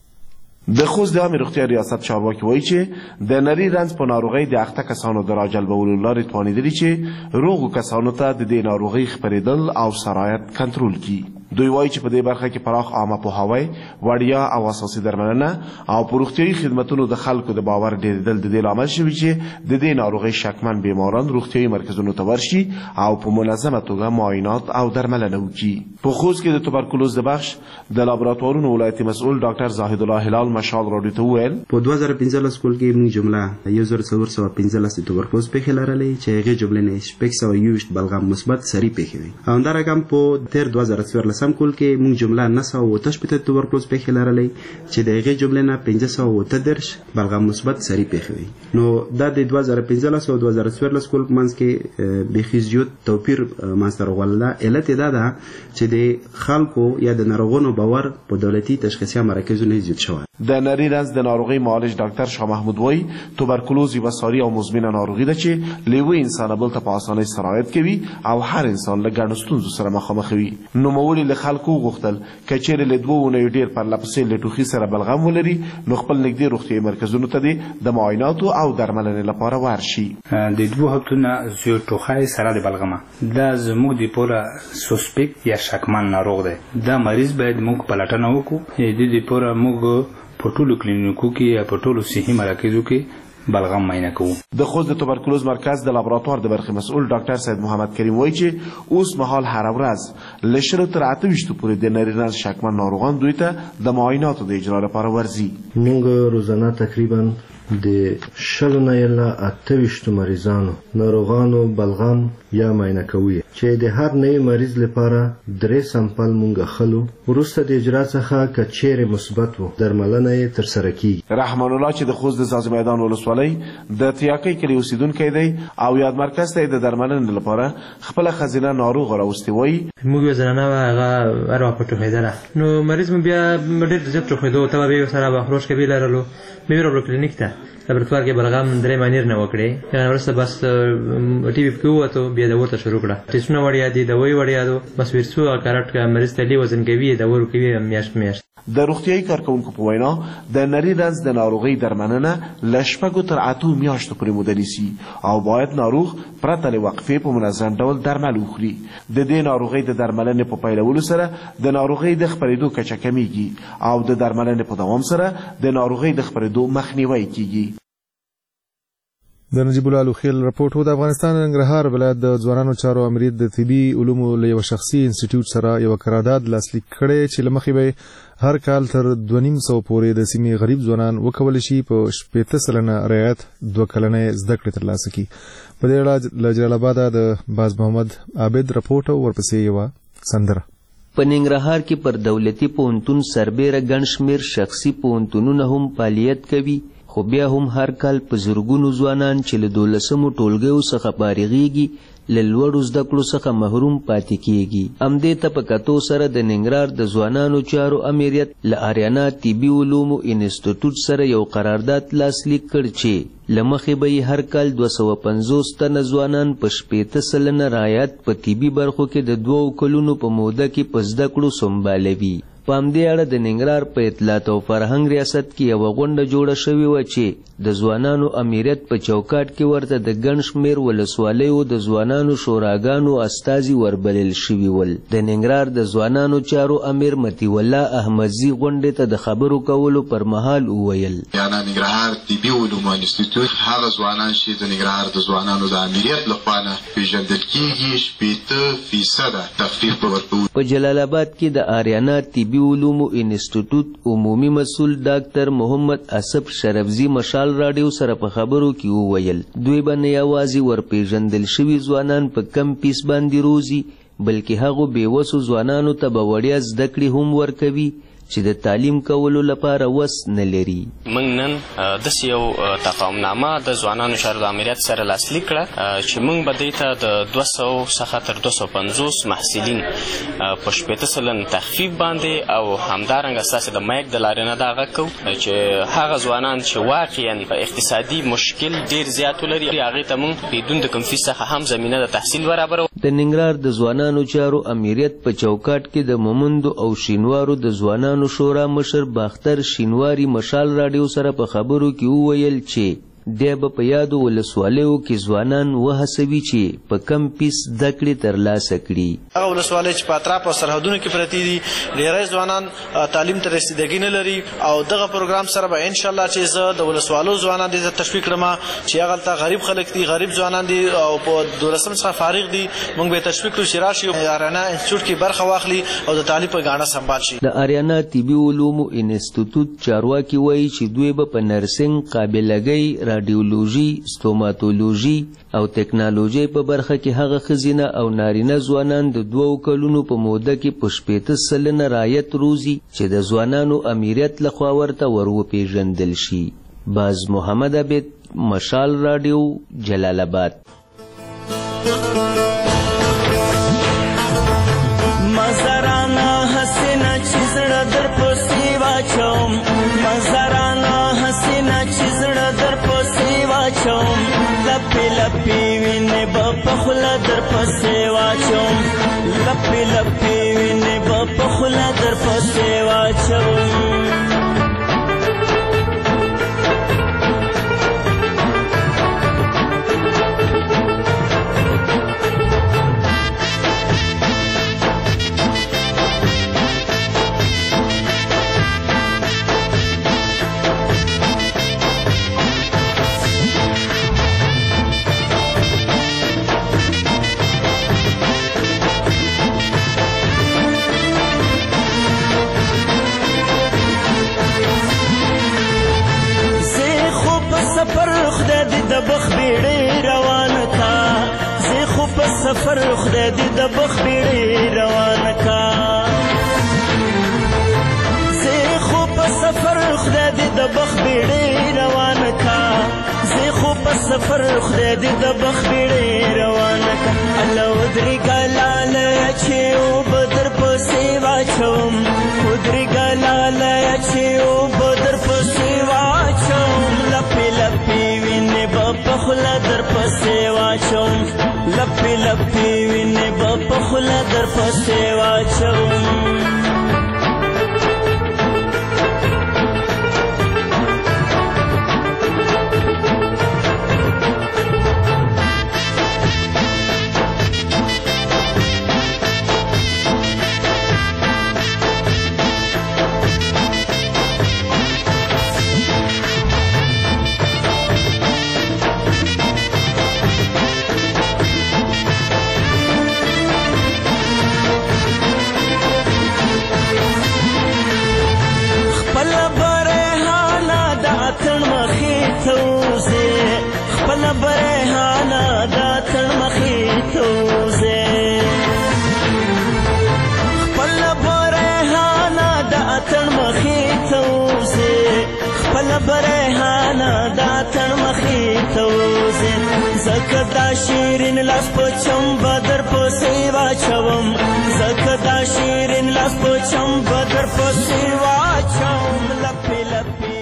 د خوست د عامه روغتیا ریاست چارواکي وایي چې د نری رنځ په ناروغۍ د اخته کسانو د راجلبولو لارې توانېدلي چې روغو کسانو ته د دې ناروغۍ خپرېدل او سرایت کنټرول کړي. دوی وایي چې په دې برخه کې پراخ عامه پوهاوی وړیا او اساسي درملنه او په روغتیايي خدمتونو د خلکو د باور ډېرېدل د دې لامل شوي چې د دې ناروغۍ شکمن بیماران روغتیايي مرکزونو ته ورشي او په منظمه توګه معاینات او درملنه وکړي. په خوست کې د توبرکلوز د بخش د لابراتوارونو ولایتي مسؤل ډاکټر زاهد الله هلال مشال راډیو ته وویل په دوه زره پنځلس کال کې موږ جمله یو زر څلور سوه پنځلس د توبرکلوز پیښې لرلې چې هغې جملې نه شپږ سوه یوویشت بلغم مثبت سري پیښې وې. همدارنګه په تېر دوه زره څوارلسم کال کې موږ جمله نه سوه اوته شپېته توبرکلوز پیښې لرلې چې د هغې جملې نه پنځه سوه اوته دېرش بلغم مثبت سري پیښې وې. نو دا د دوه زره پنځلس او دوه زره څوارلس کال په منځ کې بیخي زیات توپیر منځته راغلی. علت یې دا ده چې د خلکو یا د ناروغانو باور په دولتي تشخیصي مراکزونو زیات شوی. د نری رنځ د ناروغۍ معالج ډاکټر شاه محمود وایي توبرکلوز یوه ساري او مزمنه ناروغي ده چې له یوه انسانه بل ته په اسانۍ سرایت کوي او هر انسان له ګڼو ستونزو سره مخامخ وي. نوموړي له خلکو وغوښتل که چیرې له دوو اونیو ډېر پرله پسې له ټوخي سره بلغم ولري نو خپل نږدې روغتیايي مرکزونو ته د معایناتو او درملنې لپاره ورشي. د دوو هفتو نه زیات ټوخی سره د بلغمه دا زموږ دپاره سسپیکټ یا شکمن ناروغ دی. دا مریض باید موږ پلټنه وکړو. د دې دپاره موږ په ټولو کلینیکو کې یا په ټولو صحي مراکزو کې بلغم معاینه کوو. د خوست د توبرکلوز مرکز د لابراتوار د برخې مسؤل ډاکټر سید محمد کریم وایي چې اوس مهال هره ورځ له شلو تر اته ویشتو پورې د نری رنځ شکمن ناروغان دوی ته د معایناتو د اجرا لپاره ورځي. موږ روزانه تقریبا د شلو نه یلا اته ویشتو مریضانو ناروغانو بلغم یا معاینه کوي چې د هر نوي مریض لپاره درې سمپل مونږ خلو وروسته د اجرا څخه که چیرې مثبت وو درملنه یې ترسره کیږي. رحمان الله چې د خوست د ځاځي میدان ولسوالۍ د تیاکۍ کلي اوسیدونکی دی او یاد مرکز ته د درملنې لپاره خپله ښځینه ناروغه راوستې وایي موږ یو زنانه وه هغه هر وخت په ټوخېدله نو مریض مو بیا ډېر زیات ټوخېدو ته به بیا ورسره به خروش کوي لرلو بیا یې راوړو کلینیک ته لابراتوار کې بلغم درې مانیر نه وکړې یعنې وروسته بس ټي وي پکې ووتو بیا دوا ته شروع کړه ټېسټونه وړیا دي دوایي وړیا دو بس ورسو کارټ مریض ته لې وزن کوي دوا ورکوي میاشت میاشت. د روغتیایي کارکوونکو په وینا د نري رنځ د ناروغۍ درملنه له شپږو تر اتو میاشتو پورې موده نیسي او باید ناروغ پرته له وقفې په منظم ډول درمل وخوري. د دې ناروغۍ د درملنې په پیلولو سره د ناروغۍ د خپرېدو کچه کمیږي او د درملنې په دوام سره د ناروغۍ د خپرېدو مخنیوی کیږي. د نجیب الله لوخیل رپورټ و. د افغانستان ننګرهار ولایت د ځوانانو چارو امریت د طبي علومو له یو شخصي انسټیټیوټ سره یو قرارداد لاسلیک کړی چې له مخې به هر کال تر دوه نیم سوه پورې د سیمې غریب ځوانان وکولی شي په شپېته سلنه رعایت دوه کلنۍ زده کړې ترلاسه کړي. په دې اړه له جلال آباده د باز محمد عابد رپورټ او ورپسې یوه سندره. په ننګرهار کې پر دولتي پوهنتون سربیره ګڼ شمېر شخصي پوهنتونونه هم فعالیت کوي خو بیا هم هر کال په زرګونو ځوانان چې له دولسمو ټولګیو څخه فارغېږي له لوړو زده کړو څخه محروم پاتې کیږي. همدې ته په کتو سره د ننګرهار د ځوانانو چارو امریت له آریانا طبي علومو انسټیټیوټ سره یو قرارداد لاسلیک کړ چې له مخې به یې هر کال دوه سوه پنځوس تنه ځوانان په شپېته سلنه رعایت په طبي برخو کې د دوو کلونو په موده کې په زده کړو سمبالوي. په همدې اړه د ننګرهار په اطلاعات او فرهنګ ریاست کې یوه غونډه جوړه شوې وه چې د ځوانانو امیریت په چوکاټ کې ورته د ګڼ شمېر ولسوالیو د ځوانانو شوراګانو استازي وربلل شوي ول. د ننګرهار د ځوانانو چارو امیر مطیع الله احمدزي غونډې ته د خبرو کولو پر مهال وویل یعنې ننګرهار طبي علومو انسټیټیوټ هغه ځوانان چې د ننګرهار د ځوانانو د امیریت لخوا نه پېژندل کېږي شپېته فیصده تخفیف به ورکوي. په جلال آباد کې د آریانا طبي علومو انسټیټیوټ عمومي مسؤل ډاکټر محمد اسف شرفزي مشال راډیو سره په خبرو کې وویل دوی به نه یوازې ورپېژندل شوي ځوانان په کم فیس باندې روزي بلکې هغو بېوسو ځوانانو ته به وړیا زده کړې هم ورکوي چې د تعلیم کولو لپاره وس نه لري. موږ نن داسې یو تفاهمنامه د ځوانانو چارو د امریت سره لاسلیک کړه چې موږ به دې ته د دوه سوه څخه تر دوه سوه پنځوس محصلین په شپېته سلن تخفیف باندې او همدارنګه ستاسې د مایک د لارې نه دا غږ کوو چې هغه ځوانان چې واقعا په اقتصادي مشکل ډېر زیات ولري هغې ته موږ بدون د کوم فیس څخه هم زمینه د تحصیل برابروو. د ننګرهار د ځوانانو چارو امریت په چوکاټ کې د مومندو او شینوارو د ځوانانو شورا مشر باختر شینواری مشال راډیو سره په خبرو کې وویل چې دی به په یادو ولسوالیو کې ځوانان وهڅوي چې په کم فیس زده کړې ترلاسه کړي. هغه ولسوالۍ چې په اطراف او سرحدونو کې پرتې دي ډېری ځوانان تعلیم ته رسیدګي نه لري او دغه پروګرام سره به انشاءالله چې زه د ولسوالو ځوانان دې ته تشویق کړم چې هغلته غریب خلک دي غریب ځوانان دي او په دولسم څخه فارغ دي موږ به تشویق کړو چې راشي آریانا انسټیټیوټ کې برخه واخلي او د تعلیم په ګاڼه سمبال شي. د آریانا طبي علومو انسټیټیوټ چارواکي وایي چې دوی به په نرسنګ قابلګۍ رادیولوژي ستوماتولوژي او ټکنالوژي په برخه کې هغه ښځینه او نارینه ځوانان د دوو کلونو په موده کې په شپېته سلنه رعایت روزي چې د ځوانانو امیریت لخوا ورته ور وپېژندل شي. باز محمد عبید مشال راډیو جلال آباد. مزرانا حسینا چې زړه در پسې واچوم مزرانا حسینا چې زړه در پسې واچوم لپې لپې وینې به په خوله در پسې واچوم لپې لپې وینې به په خوله در پسې واچوم. د بخ بیړې روان کا زه خو په سفر خدای دې د بخ بیړې روان کا زه خو په سفر خدای دې د بخ بیړې روان کا زه خو په سفر خدای دې د بخ بیړې روان کا الله ودرېږه لاله چې اوبه در پسې واچوم ودرېږه لاله چې اوبه در پسې واچوم لپې لپې وینې به په خوله در پسې واچوم لپې لپې وینې به په خوله در پسې واچوم خپل برهانا دا تن مخې توزه خپل برهانا دا تن مخې توزه خپل برهانا دا تن مخې توزه زکه دا شیرین لاس په چم بدر پسې واچوم زکه دا شیرین لاس په چم بدر پسې واچوم لپې لپې